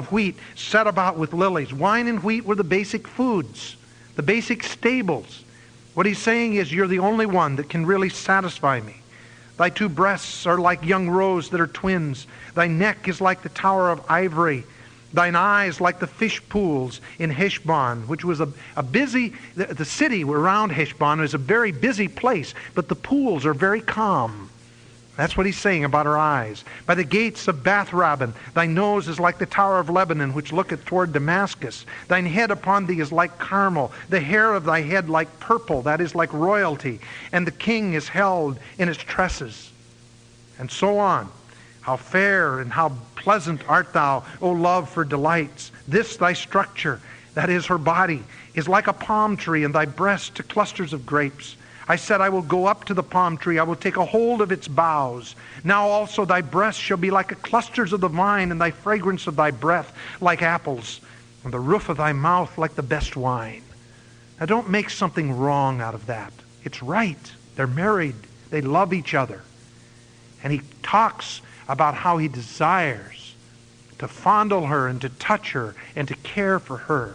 set about with lilies. Wine and wheat were the basic foods, the basic staples. What he's saying is you're the only one that can really satisfy me. Thy two breasts are like young roes that are twins. Thy neck is like the tower of ivory. Thine eyes like the fish pools in Heshbon, which was a busy, the city around Heshbon is a very busy place, but the pools are very calm. That's what he's saying about her eyes. By the gates of Bath-rabbim, thy nose is like the tower of Lebanon, which looketh toward Damascus. Thine head upon thee is like Carmel, the hair of thy head like purple, that is like royalty, and the king is held in his tresses. And so on. How fair and how pleasant art thou, O love, for delights. This thy structure, that is her body, is like a palm tree, and thy breast to clusters of grapes. I said, I will go up to the palm tree, I will take a hold of its boughs. Now also thy breast shall be like the clusters of the vine, and thy fragrance of thy breath like apples, and the roof of thy mouth like the best wine. Now don't make something wrong out of that. It's right. They're married. They love each other. And he talks about how he desires to fondle her and to touch her and to care for her.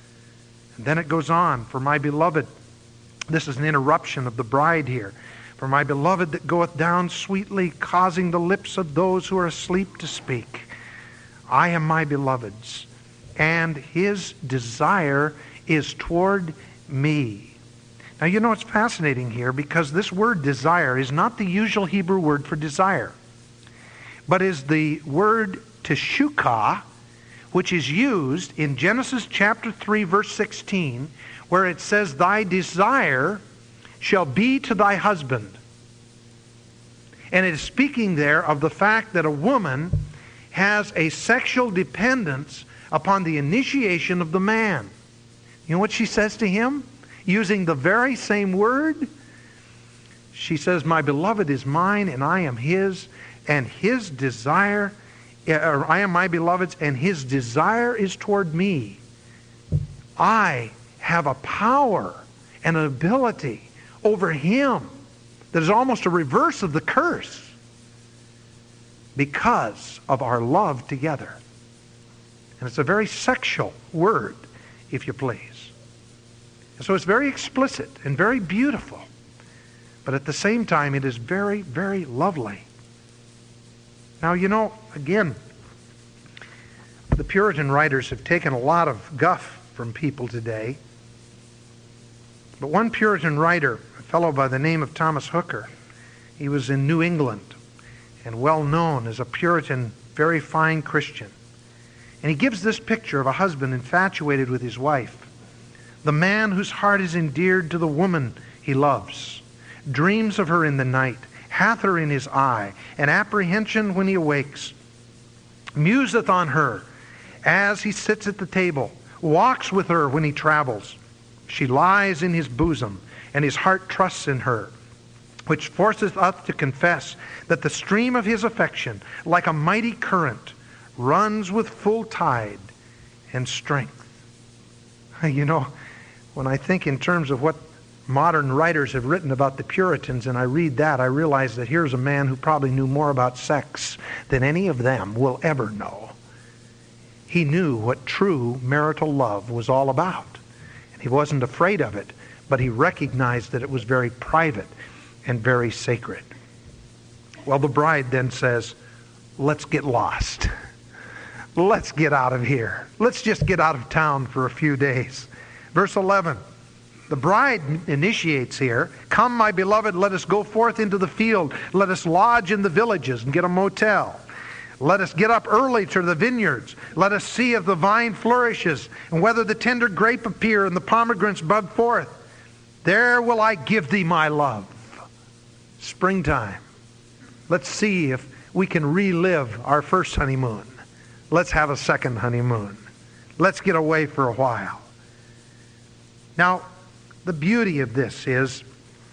And then it goes on, for my beloved, this is an interruption of the bride here. For my beloved that goeth down sweetly, causing the lips of those who are asleep to speak. I am my beloved's, and his desire is toward me. Now you know it's fascinating here because this word desire is not the usual Hebrew word for desire, but is the word teshukah, which is used in Genesis chapter 3 verse 16, where it says, thy desire shall be to thy husband. And it is speaking there of the fact that a woman has a sexual dependence upon the initiation of the man. You know what she says to him? Using the very same word. She says, my beloved is mine and I am his, and his desire, or I am my beloved's, and his desire is toward me. I have a power and an ability over him that is almost a reverse of the curse because of our love together. And it's a very sexual word, if you please. And so it's very explicit and very beautiful. but at the same time it is very, very lovely. Now, again, the Puritan writers have taken a lot of guff from people today. But one Puritan writer, a fellow by the name of Thomas Hooker, he was in New England and well known as a Puritan, very fine Christian. And he gives this picture of a husband infatuated with his wife. The man whose heart is endeared to the woman he loves, dreams of her in the night, hath her in his eye, and apprehension when he awakes, museth on her as he sits at the table, walks with her when he travels. She lies in his bosom, and his heart trusts in her, which forceth us to confess that the stream of his affection, like a mighty current, runs with full tide and strength. When I think in terms of what modern writers have written about the Puritans, and I read that, I realize that here's a man who probably knew more about sex than any of them will ever know. He knew what true marital love was all about. And he wasn't afraid of it, but he recognized that it was very private and very sacred. Well, the bride then says, let's get lost. Let's get out of here. Let's just get out of town for a few days. Verse 11, the bride initiates here, come, my beloved, let us go forth into the field. Let us lodge in the villages and get a motel. Let us get up early to the vineyards. Let us see if the vine flourishes, and whether the tender grape appear and the pomegranates bud forth. There will I give thee my love. Springtime. Let's see if we can relive our first honeymoon. Let's have a second honeymoon. Let's get away for a while. Now, the beauty of this is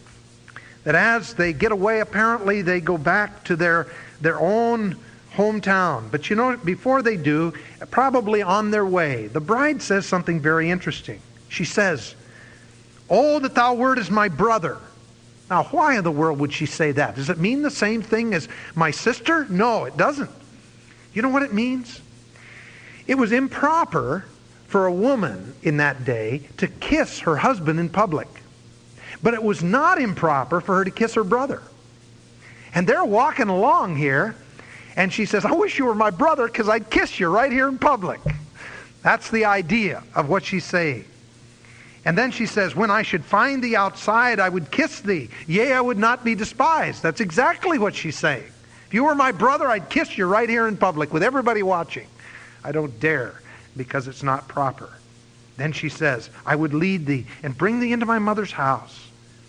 that as they get away, apparently they go back to their own hometown. But before they do, probably on their way, the bride says something very interesting. She says, oh, that thou wert as my brother. Now, why in the world would she say that? Does it mean the same thing as my sister? No, it doesn't. You know what it means? It was improper for a woman in that day to kiss her husband in public. But it was not improper for her to kiss her brother. And they're walking along here, and she says, I wish you were my brother because I'd kiss you right here in public. That's the idea of what she's saying. And then she says, when I should find thee outside, I would kiss thee. Yea, I would not be despised. That's exactly what she's saying. If you were my brother, I'd kiss you right here in public with everybody watching. I don't dare because it's not proper. Then she says, I would lead thee and bring thee into my mother's house.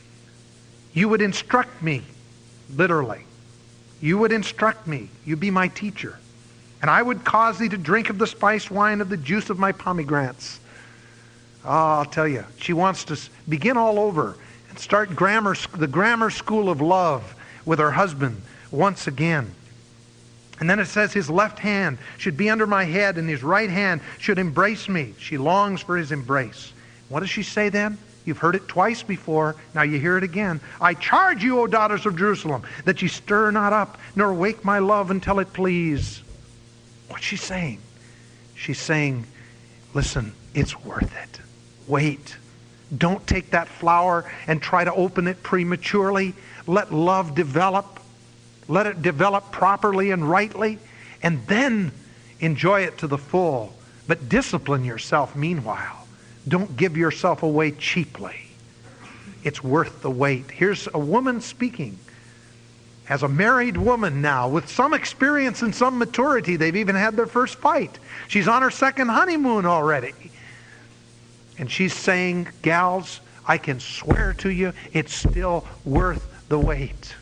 You would instruct me, literally. You would instruct me. You'd be my teacher. And I would cause thee to drink of the spiced wine of the juice of my pomegranates. Oh, I'll tell you, she wants to begin all over and start the grammar school of love with her husband once again. And then it says his left hand should be under my head and his right hand should embrace me. She longs for his embrace. What does she say then? You've heard it twice before. Now you hear it again. I charge you, O daughters of Jerusalem, that ye stir not up, nor wake my love until it please. What's she saying? She's saying, listen, it's worth it. Wait. Don't take that flower and try to open it prematurely. Let love develop. Let it develop properly and rightly, and then enjoy it to the full. But discipline yourself meanwhile. Don't give yourself away cheaply. It's worth the wait. Here's a woman speaking as a married woman now with some experience and some maturity. They've even had their first fight. She's on her second honeymoon already. And she's saying, gals, I can swear to you, it's still worth the wait.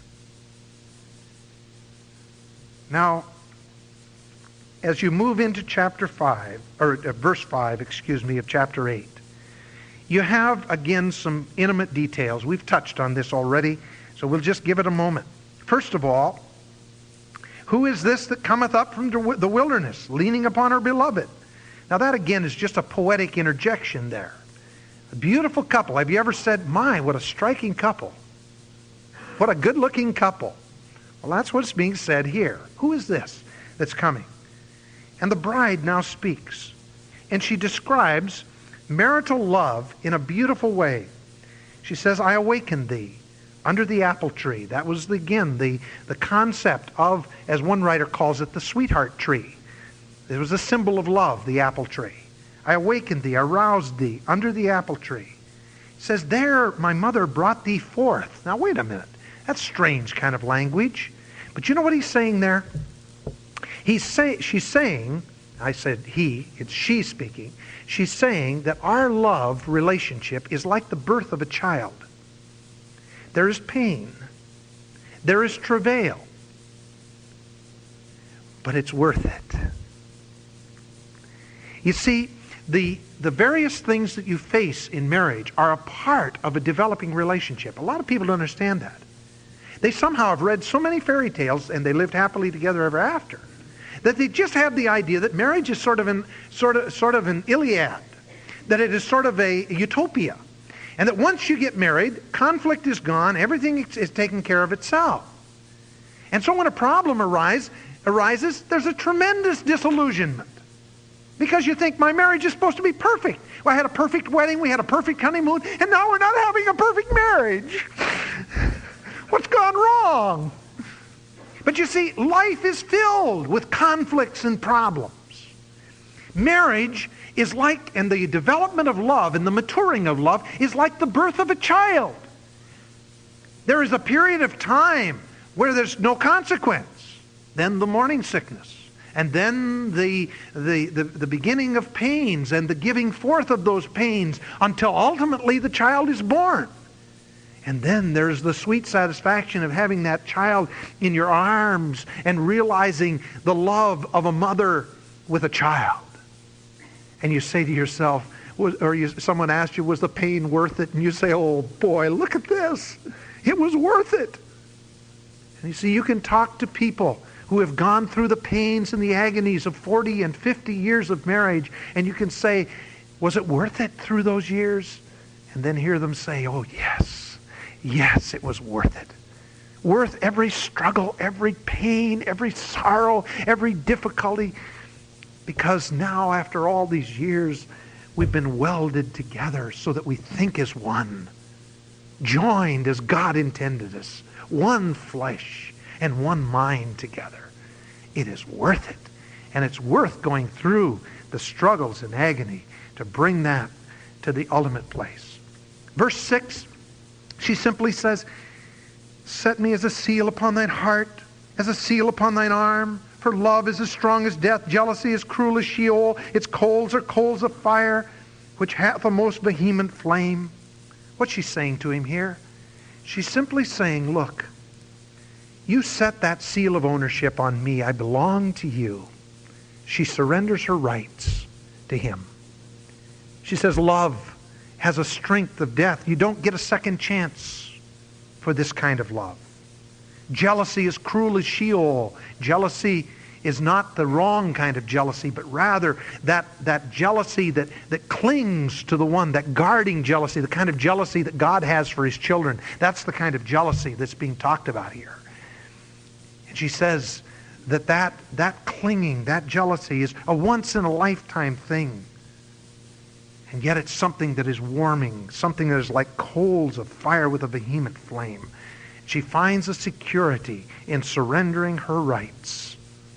Now, as you move into chapter 5, or verse 5, of chapter 8, you have, again, some intimate details. We've touched on this already, so we'll just give it a moment. First of all, who is this that cometh up from the wilderness, leaning upon her beloved? Now that, again, is just a poetic interjection there. A beautiful couple. Have you ever said, my, what a striking couple. What a good-looking couple. Well, that's what's being said here. Who is this that's coming? And the bride now speaks. And she describes marital love in a beautiful way. She says, I awaken thee. under the apple tree. That was, again, the concept of, as one writer calls it, the sweetheart tree. It was a symbol of love, the apple tree. I awakened thee, I roused thee under the apple tree. It says, there my mother brought thee forth. Now wait a minute. That's strange kind of language. But you know what he's saying there? She's saying, I said he, it's she speaking. She's saying that our love relationship is like the birth of a child. There is pain. There is travail. But it's worth it. You see, the various things that you face in marriage are a part of a developing relationship. A lot of people don't understand that. They somehow have read so many fairy tales and they lived happily together ever after that they just have the idea that marriage is sort of an Iliad, that it is sort of a utopia, and that once you get married, conflict is gone, everything is taken care of itself. And so when a problem arises, there's a tremendous disillusionment. Because you think, my marriage is supposed to be perfect. Well, I had a perfect wedding, we had a perfect honeymoon, and now we're not having a perfect marriage. What's gone wrong? But you see, life is filled with conflicts and problems. Marriage is like, and the development of love and the maturing of love is like the birth of a child. There is a period of time where there's no consequence. Then the morning sickness. And then the beginning of pains and the giving forth of those pains until ultimately the child is born. And then there's the sweet satisfaction of having that child in your arms and realizing the love of a mother with a child. And you say to yourself, someone asks you, was the pain worth it? And you say, oh boy, look at this. It was worth it. And you see, you can talk to people who have gone through the pains and the agonies of 40 and 50 years of marriage, and you can say, was it worth it through those years? And then hear them say, oh yes. Yes, it was worth it. Worth every struggle, every pain, every sorrow, every difficulty. Because now, after all these years, we've been welded together so that we think as one. Joined as God intended us. One flesh and one mind together. It is worth it. And it's worth going through the struggles and agony to bring that to the ultimate place. Verse 6. She simply says, set me as a seal upon thine heart, as a seal upon thine arm. For love is as strong as death, jealousy is cruel as Sheol. Its coals are coals of fire, which hath a most vehement flame. What's she saying to him here? She's simply saying, look, you set that seal of ownership on me. I belong to you. She surrenders her rights to him. She says, love has a strength of death. You don't get a second chance for this kind of love. Jealousy is cruel as Sheol. Jealousy is not the wrong kind of jealousy, but rather that jealousy that clings to the one, that guarding jealousy, the kind of jealousy that God has for his children. That's the kind of jealousy that's being talked about here. And she says that clinging, that jealousy is a once-in-a-lifetime thing. And yet it's something that is warming, something that is like coals of fire with a vehement flame. She finds a security in surrendering her rights.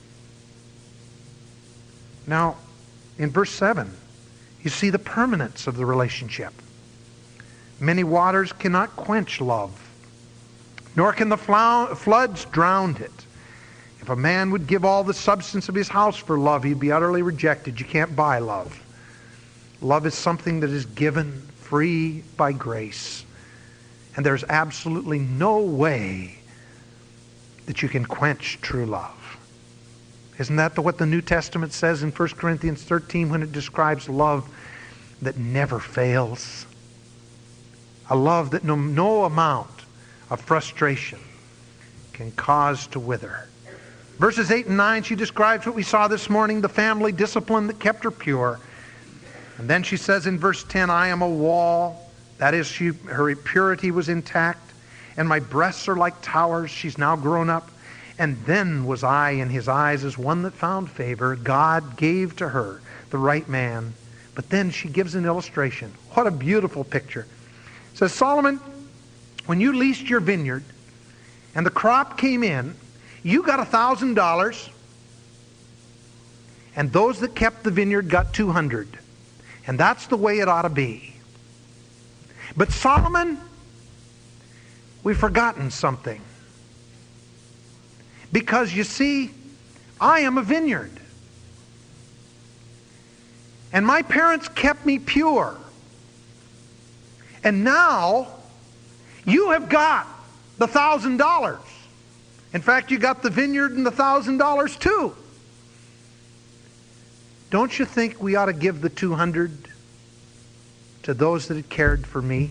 Now, in verse 7, you see the permanence of the relationship. Many waters cannot quench love, nor can the floods drown it. If a man would give all the substance of his house for love, he'd be utterly rejected. You can't buy love. Love is something that is given free by grace. And there's absolutely no way that you can quench true love. Isn't that what the New Testament says in 1 Corinthians 13 when it describes love that never fails? A love that no amount of frustration can cause to wither. Verses 8 and 9, she describes what we saw this morning, the family discipline that kept her pure. And then she says in verse 10, I am a wall. That is, her purity was intact. And my breasts are like towers. She's now grown up. And then was I in his eyes as one that found favor. God gave to her the right man. But then she gives an illustration. What a beautiful picture. It says, Solomon when you leased your vineyard and the crop came in, you got $1,000, and those that kept the vineyard got $200. And that's the way it ought to be. But Solomon, we've forgotten something. Because you see, I am a vineyard. And my parents kept me pure. And now, you have got the $1,000. In fact, you got the vineyard and the $1,000 too. Don't you think we ought to give the $200 to those that had cared for me?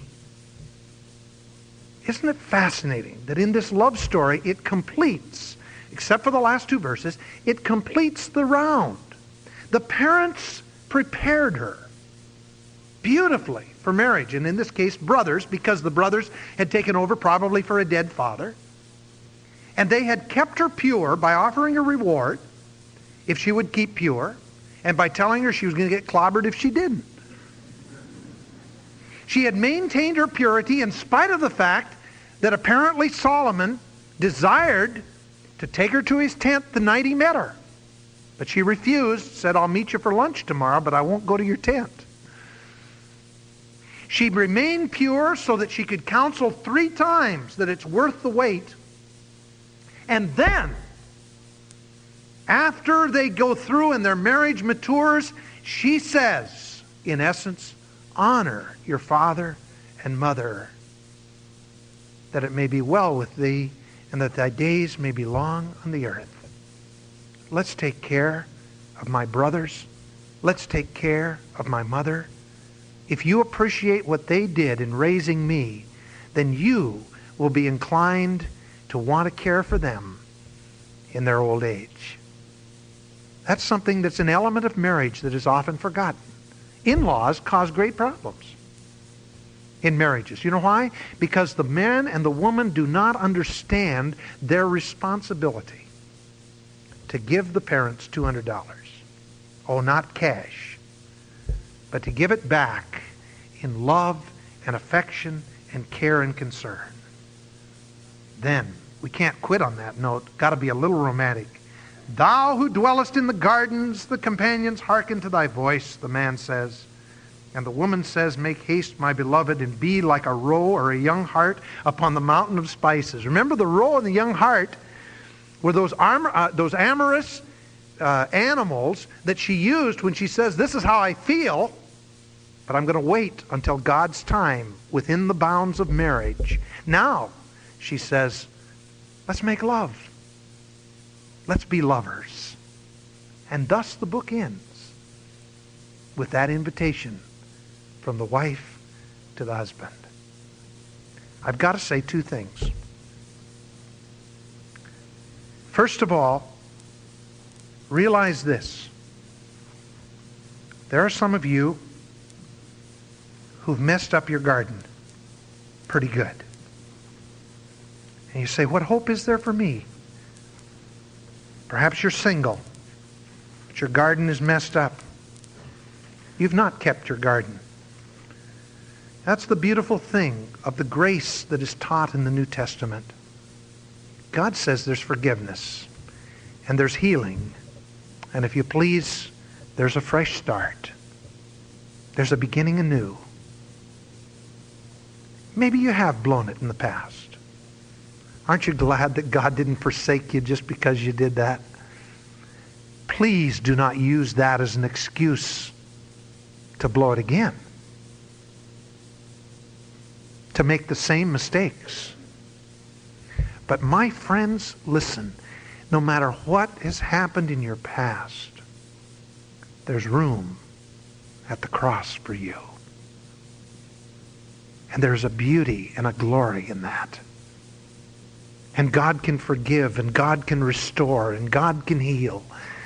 Isn't it fascinating that in this love story it completes, except for the last two verses, it completes the round. The parents prepared her beautifully for marriage, and in this case brothers, because the brothers had taken over probably for a dead father, and they had kept her pure by offering a reward if she would keep pure, and by telling her she was going to get clobbered if she didn't. She had maintained her purity in spite of the fact that apparently Solomon desired to take her to his tent the night he met her. But she refused, said, I'll meet you for lunch tomorrow, but I won't go to your tent. She remained pure so that she could counsel 3 times that it's worth the wait. And then, after they go through and their marriage matures, she says, in essence, honor your father and mother, that it may be well with thee, and that thy days may be long on the earth. Let's take care of my brothers. Let's take care of my mother. If you appreciate what they did in raising me, then you will be inclined to want to care for them in their old age. That's something that's an element of marriage that is often forgotten. In-laws cause great problems in marriages. You know why? Because the man and the woman do not understand their responsibility to give the parents $200. Oh, not cash, but to give it back in love and affection and care and concern. Then, we can't quit on that note. Got to be a little romantic. Thou who dwellest in the gardens, the companions hearken to thy voice, the man says. And the woman says, make haste, my beloved, and be like a roe or a young hart upon the mountain of spices. Remember, the roe and the young hart were those amorous animals that she used when she says, this is how I feel, but I'm going to wait until God's time within the bounds of marriage. Now, she says, let's make love. Let's be lovers. And thus the book ends with that invitation from the wife to the husband. I've got to say 2 things. First of all, realize this. There are some of you who've messed up your garden pretty good. And you say, what hope is there for me? Perhaps you're single, but your garden is messed up. You've not kept your garden. That's the beautiful thing of the grace that is taught in the New Testament. God says there's forgiveness, and there's healing, and if you please, there's a fresh start. There's a beginning anew. Maybe you have blown it in the past. Aren't you glad that God didn't forsake you just because you did that? Please do not use that as an excuse to blow it again, to make the same mistakes. But my friends, listen, no matter what has happened in your past, there's room at the cross for you. And there's a beauty and a glory in that. And God can forgive, and God can restore, and God can heal.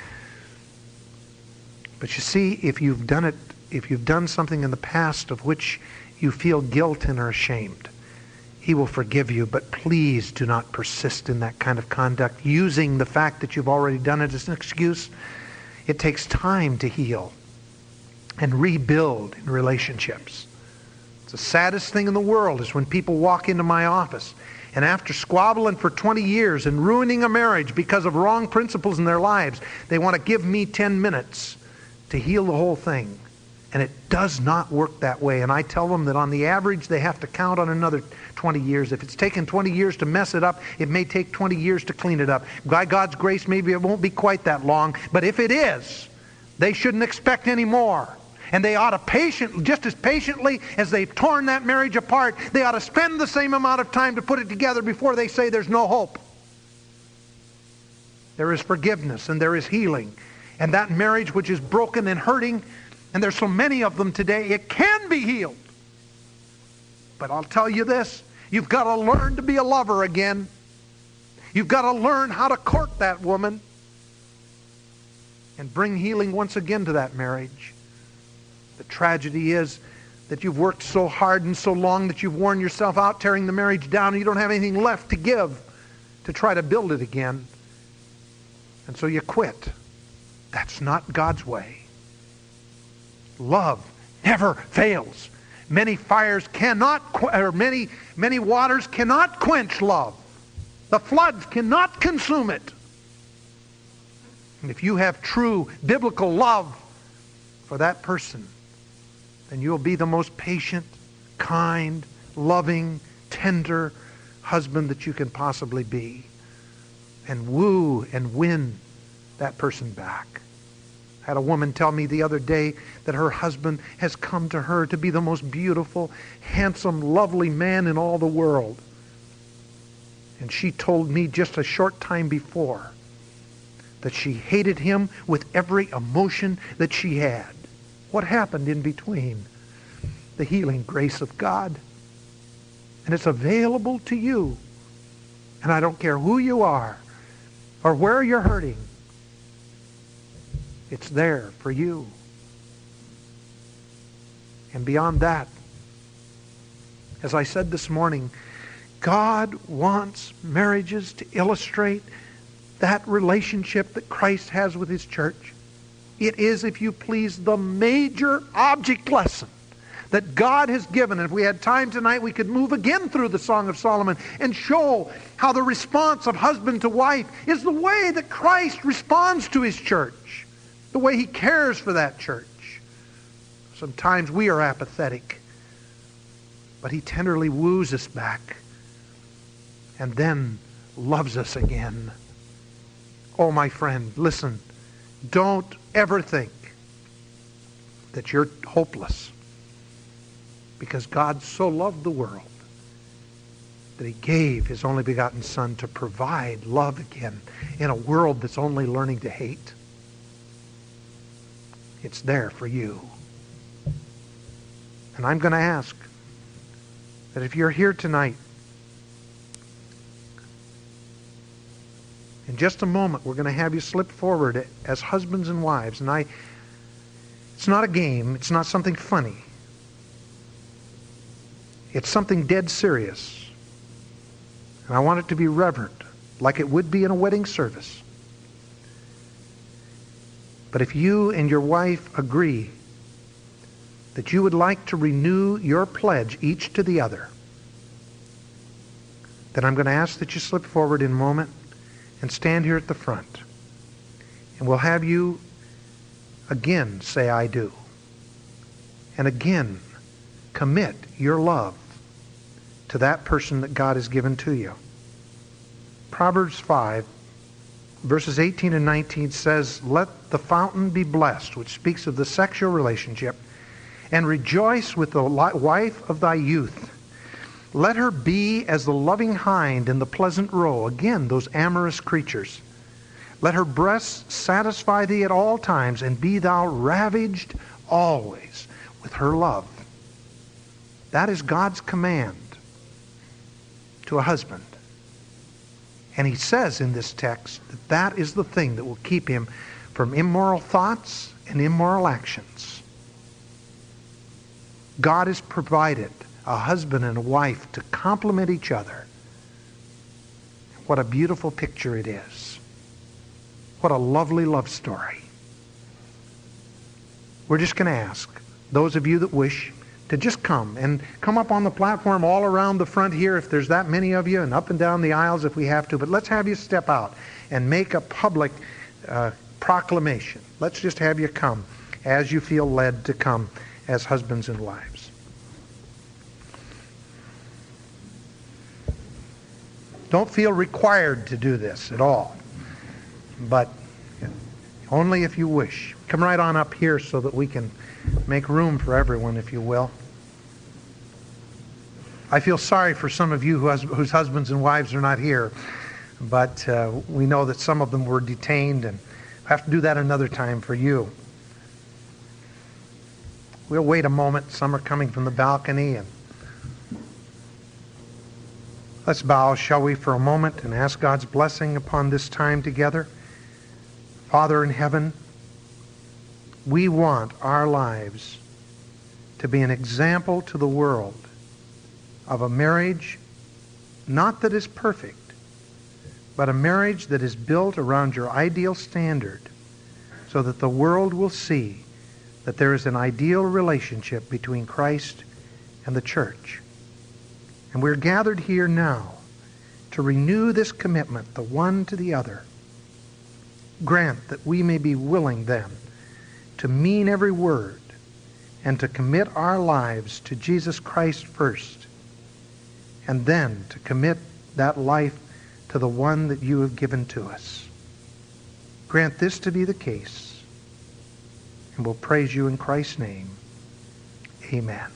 But you see, if you've done something in the past of which you feel guilt and are ashamed, He will forgive you, but please do not persist in that kind of conduct, using the fact that you've already done it as an excuse. It takes time to heal and rebuild in relationships. It's the saddest thing in the world is when people walk into my office and after squabbling for 20 years and ruining a marriage because of wrong principles in their lives, they want to give me 10 minutes to heal the whole thing. And it does not work that way. And I tell them that on the average, they have to count on another 20 years. If it's taken 20 years to mess it up, it may take 20 years to clean it up. By God's grace, maybe it won't be quite that long. But if it is, they shouldn't expect any more. And they ought to just as patiently as they've torn that marriage apart, they ought to spend the same amount of time to put it together before they say there's no hope. There is forgiveness and there is healing. And that marriage which is broken and hurting, and there's so many of them today, it can be healed. But I'll tell you this, you've got to learn to be a lover again. You've got to learn how to court that woman and bring healing once again to that marriage. The tragedy is that you've worked so hard and so long that you've worn yourself out tearing the marriage down and you don't have anything left to give to try to build it again. And so you quit. That's not God's way. Love never fails. Many waters cannot quench love. The floods cannot consume it. And if you have true biblical love for that person, then you'll be the most patient, kind, loving, tender husband that you can possibly be. And woo and win that person back. I had a woman tell me the other day that her husband has come to her to be the most beautiful, handsome, lovely man in all the world. And she told me just a short time before that she hated him with every emotion that she had. What happened in between? The healing grace of God. And it's available to you. And I don't care who you are or where you're hurting. It's there for you. And beyond that, as I said this morning, God wants marriages to illustrate that relationship that Christ has with His church. It is, if you please, the major object lesson that God has given. And if we had time tonight, we could move again through the Song of Solomon and show how the response of husband to wife is the way that Christ responds to His church, the way He cares for that church. Sometimes we are apathetic, but He tenderly woos us back and then loves us again. Oh, my friend, listen. Don't ever think that you're hopeless, because God so loved the world that He gave His only begotten Son to provide love again in a world that's only learning to hate. It's there for you. And I'm going to ask that if you're here tonight, in just a moment, we're going to have you slip forward as husbands and wives. And it's not a game. It's not something funny. It's something dead serious. And I want it to be reverent, like it would be in a wedding service. But if you and your wife agree that you would like to renew your pledge each to the other, then I'm going to ask that you slip forward in a moment and stand here at the front. And we'll have you again say, I do. And again, commit your love to that person that God has given to you. Proverbs 5, verses 18 and 19 says, let the fountain be blessed, which speaks of the sexual relationship, and rejoice with the wife of thy youth. Let her be as the loving hind in the pleasant roe. Again, those amorous creatures. Let her breasts satisfy thee at all times, and be thou ravaged always with her love. That is God's command to a husband. And He says in this text that that is the thing that will keep him from immoral thoughts and immoral actions. God has provided a husband and a wife to complement each other. What a beautiful picture it is. What a lovely love story. We're just going to ask those of you that wish to just come and come up on the platform all around the front here if there's that many of you, and up and down the aisles if we have to. But let's have you step out and make a public proclamation. Let's just have you come as you feel led to come as husbands and wives. Don't feel required to do this at all, but only if you wish. Come right on up here so that we can make room for everyone, if you will. I feel sorry for some of you whose husbands and wives are not here, but we know that some of them were detained, and I have to do that another time for you. We'll wait a moment. Some are coming from the balcony, and let's bow, shall we, for a moment and ask God's blessing upon this time together. Father in heaven, we want our lives to be an example to the world of a marriage, not that is perfect, but a marriage that is built around your ideal standard, so that the world will see that there is an ideal relationship between Christ and the church. And we're gathered here now to renew this commitment, the one to the other. Grant that we may be willing then to mean every word and to commit our lives to Jesus Christ first, and then to commit that life to the one that you have given to us. Grant this to be the case, and we'll praise you in Christ's name. Amen.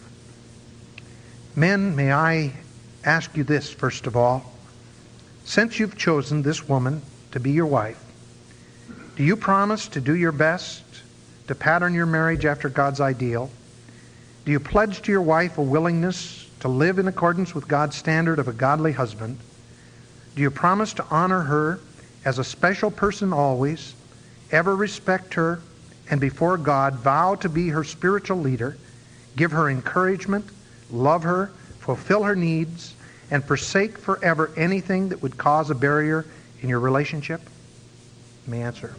Men, may I ask you this first of all. Since you've chosen this woman to be your wife, do you promise to do your best to pattern your marriage after God's ideal? Do you pledge to your wife a willingness to live in accordance with God's standard of a godly husband? Do you promise to honor her as a special person always, ever respect her, and before God vow to be her spiritual leader, give her encouragement, love her, fulfill her needs, and forsake forever anything that would cause a barrier in your relationship? You may answer.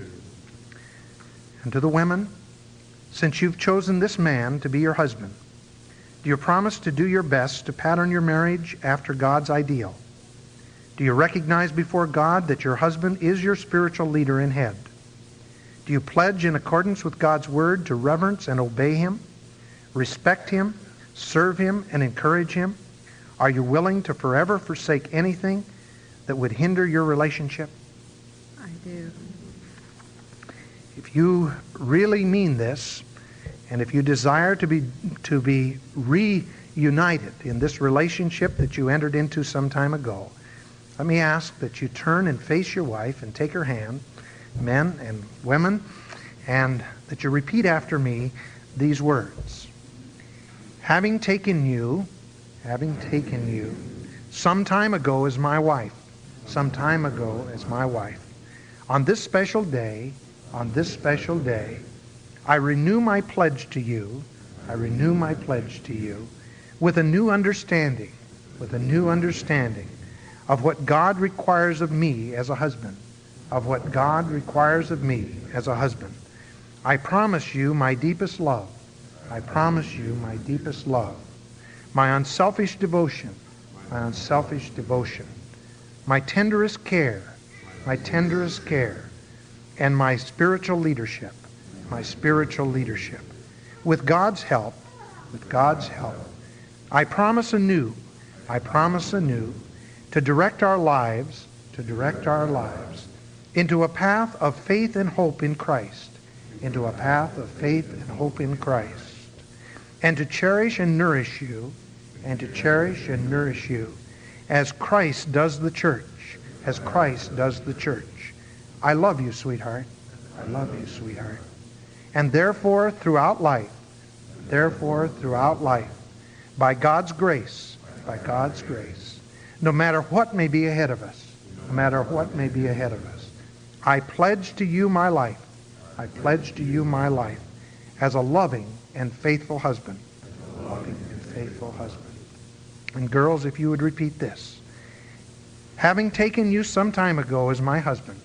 And to the women, since you've chosen this man to be your husband, do you promise to do your best to pattern your marriage after God's ideal? Do you recognize before God that your husband is your spiritual leader and head? Do you pledge in accordance with God's word to reverence and obey him, respect him, serve him, and encourage him? Are you willing to forever forsake anything that would hinder your relationship? I do. If you really mean this, and if you desire to be reunited in this relationship that you entered into some time ago, let me ask that you turn and face your wife and take her hand, men and women, and that you repeat after me these words. Having taken you some time ago as my wife, on this special day, I renew my pledge to you, with a new understanding of what God requires of me as a husband, I promise you my deepest love, my unselfish devotion, my tenderest care, and my spiritual leadership. With God's help, I promise anew to direct our lives into a path of faith and hope in Christ, and to cherish and nourish you, as Christ does the church, I love you, sweetheart. And therefore, throughout life, by God's grace, no matter what may be ahead of us, I pledge to you my life, as a loving and faithful husband. And girls, if you would repeat this. Having taken you some time ago as my husband,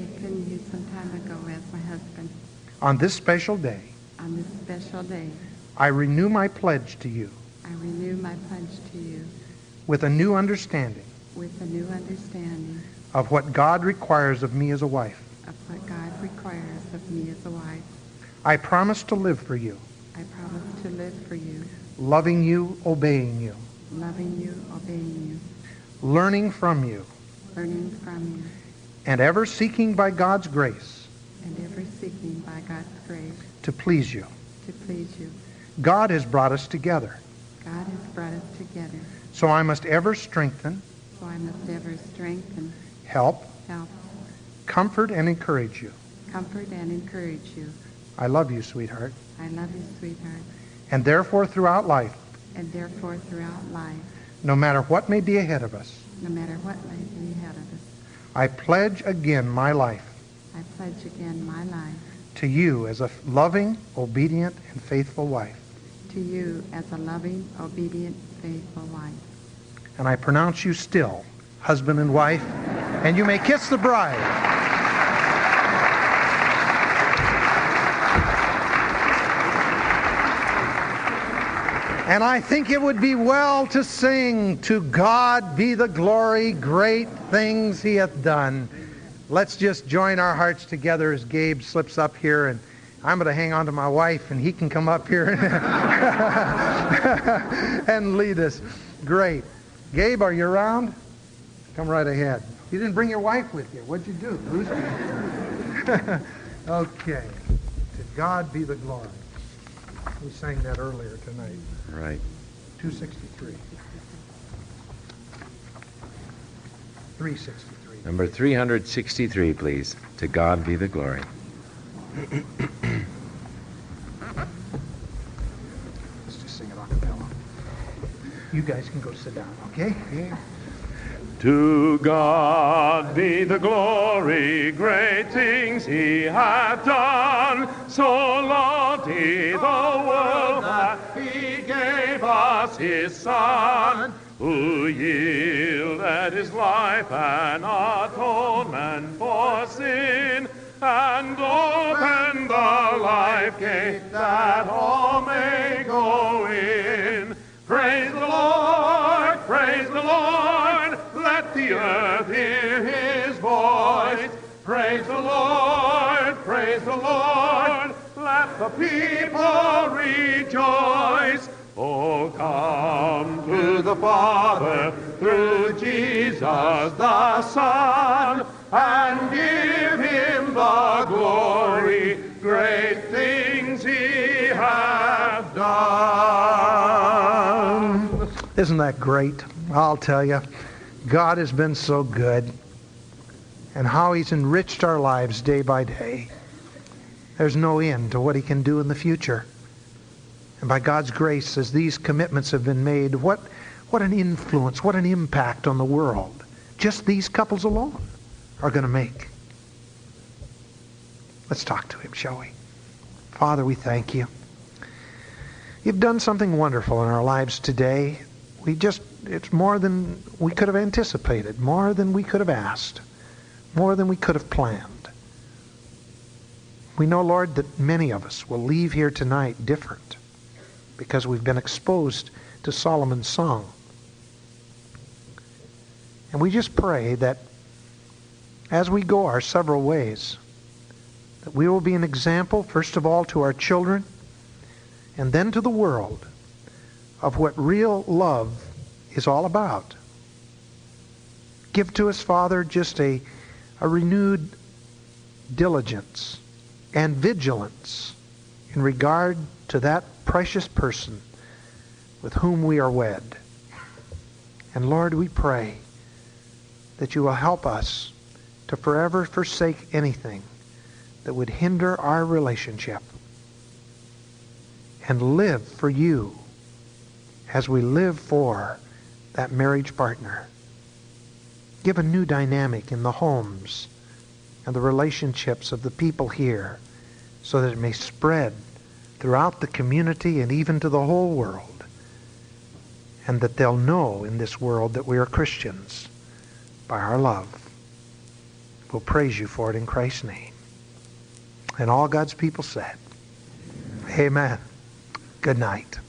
on this special day, I renew my pledge to you I renew my pledge to you with a new understanding with a new understanding of what God requires of me as a wife. of what God requires of me as a wife. I promise to live for you, I promise to live for you, loving you, obeying you, loving you, obeying you, learning from you, learning from you, and ever seeking by God's grace and ever seeking by God's grace to please you. to please you. God has brought us together, God has brought us together, so I must ever strengthen, so I must ever strengthen, help, help, comfort, and encourage you. comfort, and encourage you. I love you, sweetheart. I love you, sweetheart, And therefore, throughout life, and therefore throughout life, no matter what may be ahead of us, no matter what may be ahead of us, I pledge again my life I pledge again my life to you as a loving, obedient, and faithful wife. to you as a loving, obedient, faithful wife. And I pronounce you still husband and wife, and you may kiss the bride. And I think it would be well to sing, "To God be the glory, great things he hath done." Let's just join our hearts together as Gabe slips up here, and I'm going to hang on to my wife, and he can come up here and lead us. Great. Gabe, are you around? Come right ahead. You didn't bring your wife with you. What'd you do? Lose her? Okay. To God be the glory. We sang that earlier tonight. Right. 263. 363. Number 363, please. To God be the glory. Let's just sing it a cappella. You guys can go sit down, okay? Yeah. To God be the glory, great things he hath done. So loved he the world that he gave us his Son, who yielded his life an atonement for sin, and opened the life gate that all may go in. Praise the Lord, praise the Lord, let the earth hear his voice. Praise the Lord, let the people rejoice. Oh, come to the Father through Jesus the Son, and give him the glory, great things he hath done. Isn't that great? I'll tell you, God has been so good, and how he's enriched our lives day by day. There's no end to what he can do in the future. And by God's grace, as these commitments have been made, what an influence, what an impact on the world just these couples alone are going to make. Let's talk to him, shall we? Father, we thank you. You've done something wonderful in our lives today. It's more than we could have anticipated, more than we could have asked, more than we could have planned. We know, Lord, that many of us will leave here tonight different because we've been exposed to Solomon's song. And we just pray that as we go our several ways, that we will be an example, first of all, to our children, and then to the world, of what real love is all about. Give to us, Father, just a renewed diligence and vigilance in regard to that precious person with whom we are wed. And Lord, we pray that you will help us to forever forsake anything that would hinder our relationship and live for you as we live for that marriage partner. Give a new dynamic in the homes and the relationships of the people here so that it may spread throughout the community and even to the whole world, and that they'll know in this world that we are Christians by our love. We'll praise you for it in Christ's name. And all God's people said, Amen. Good night.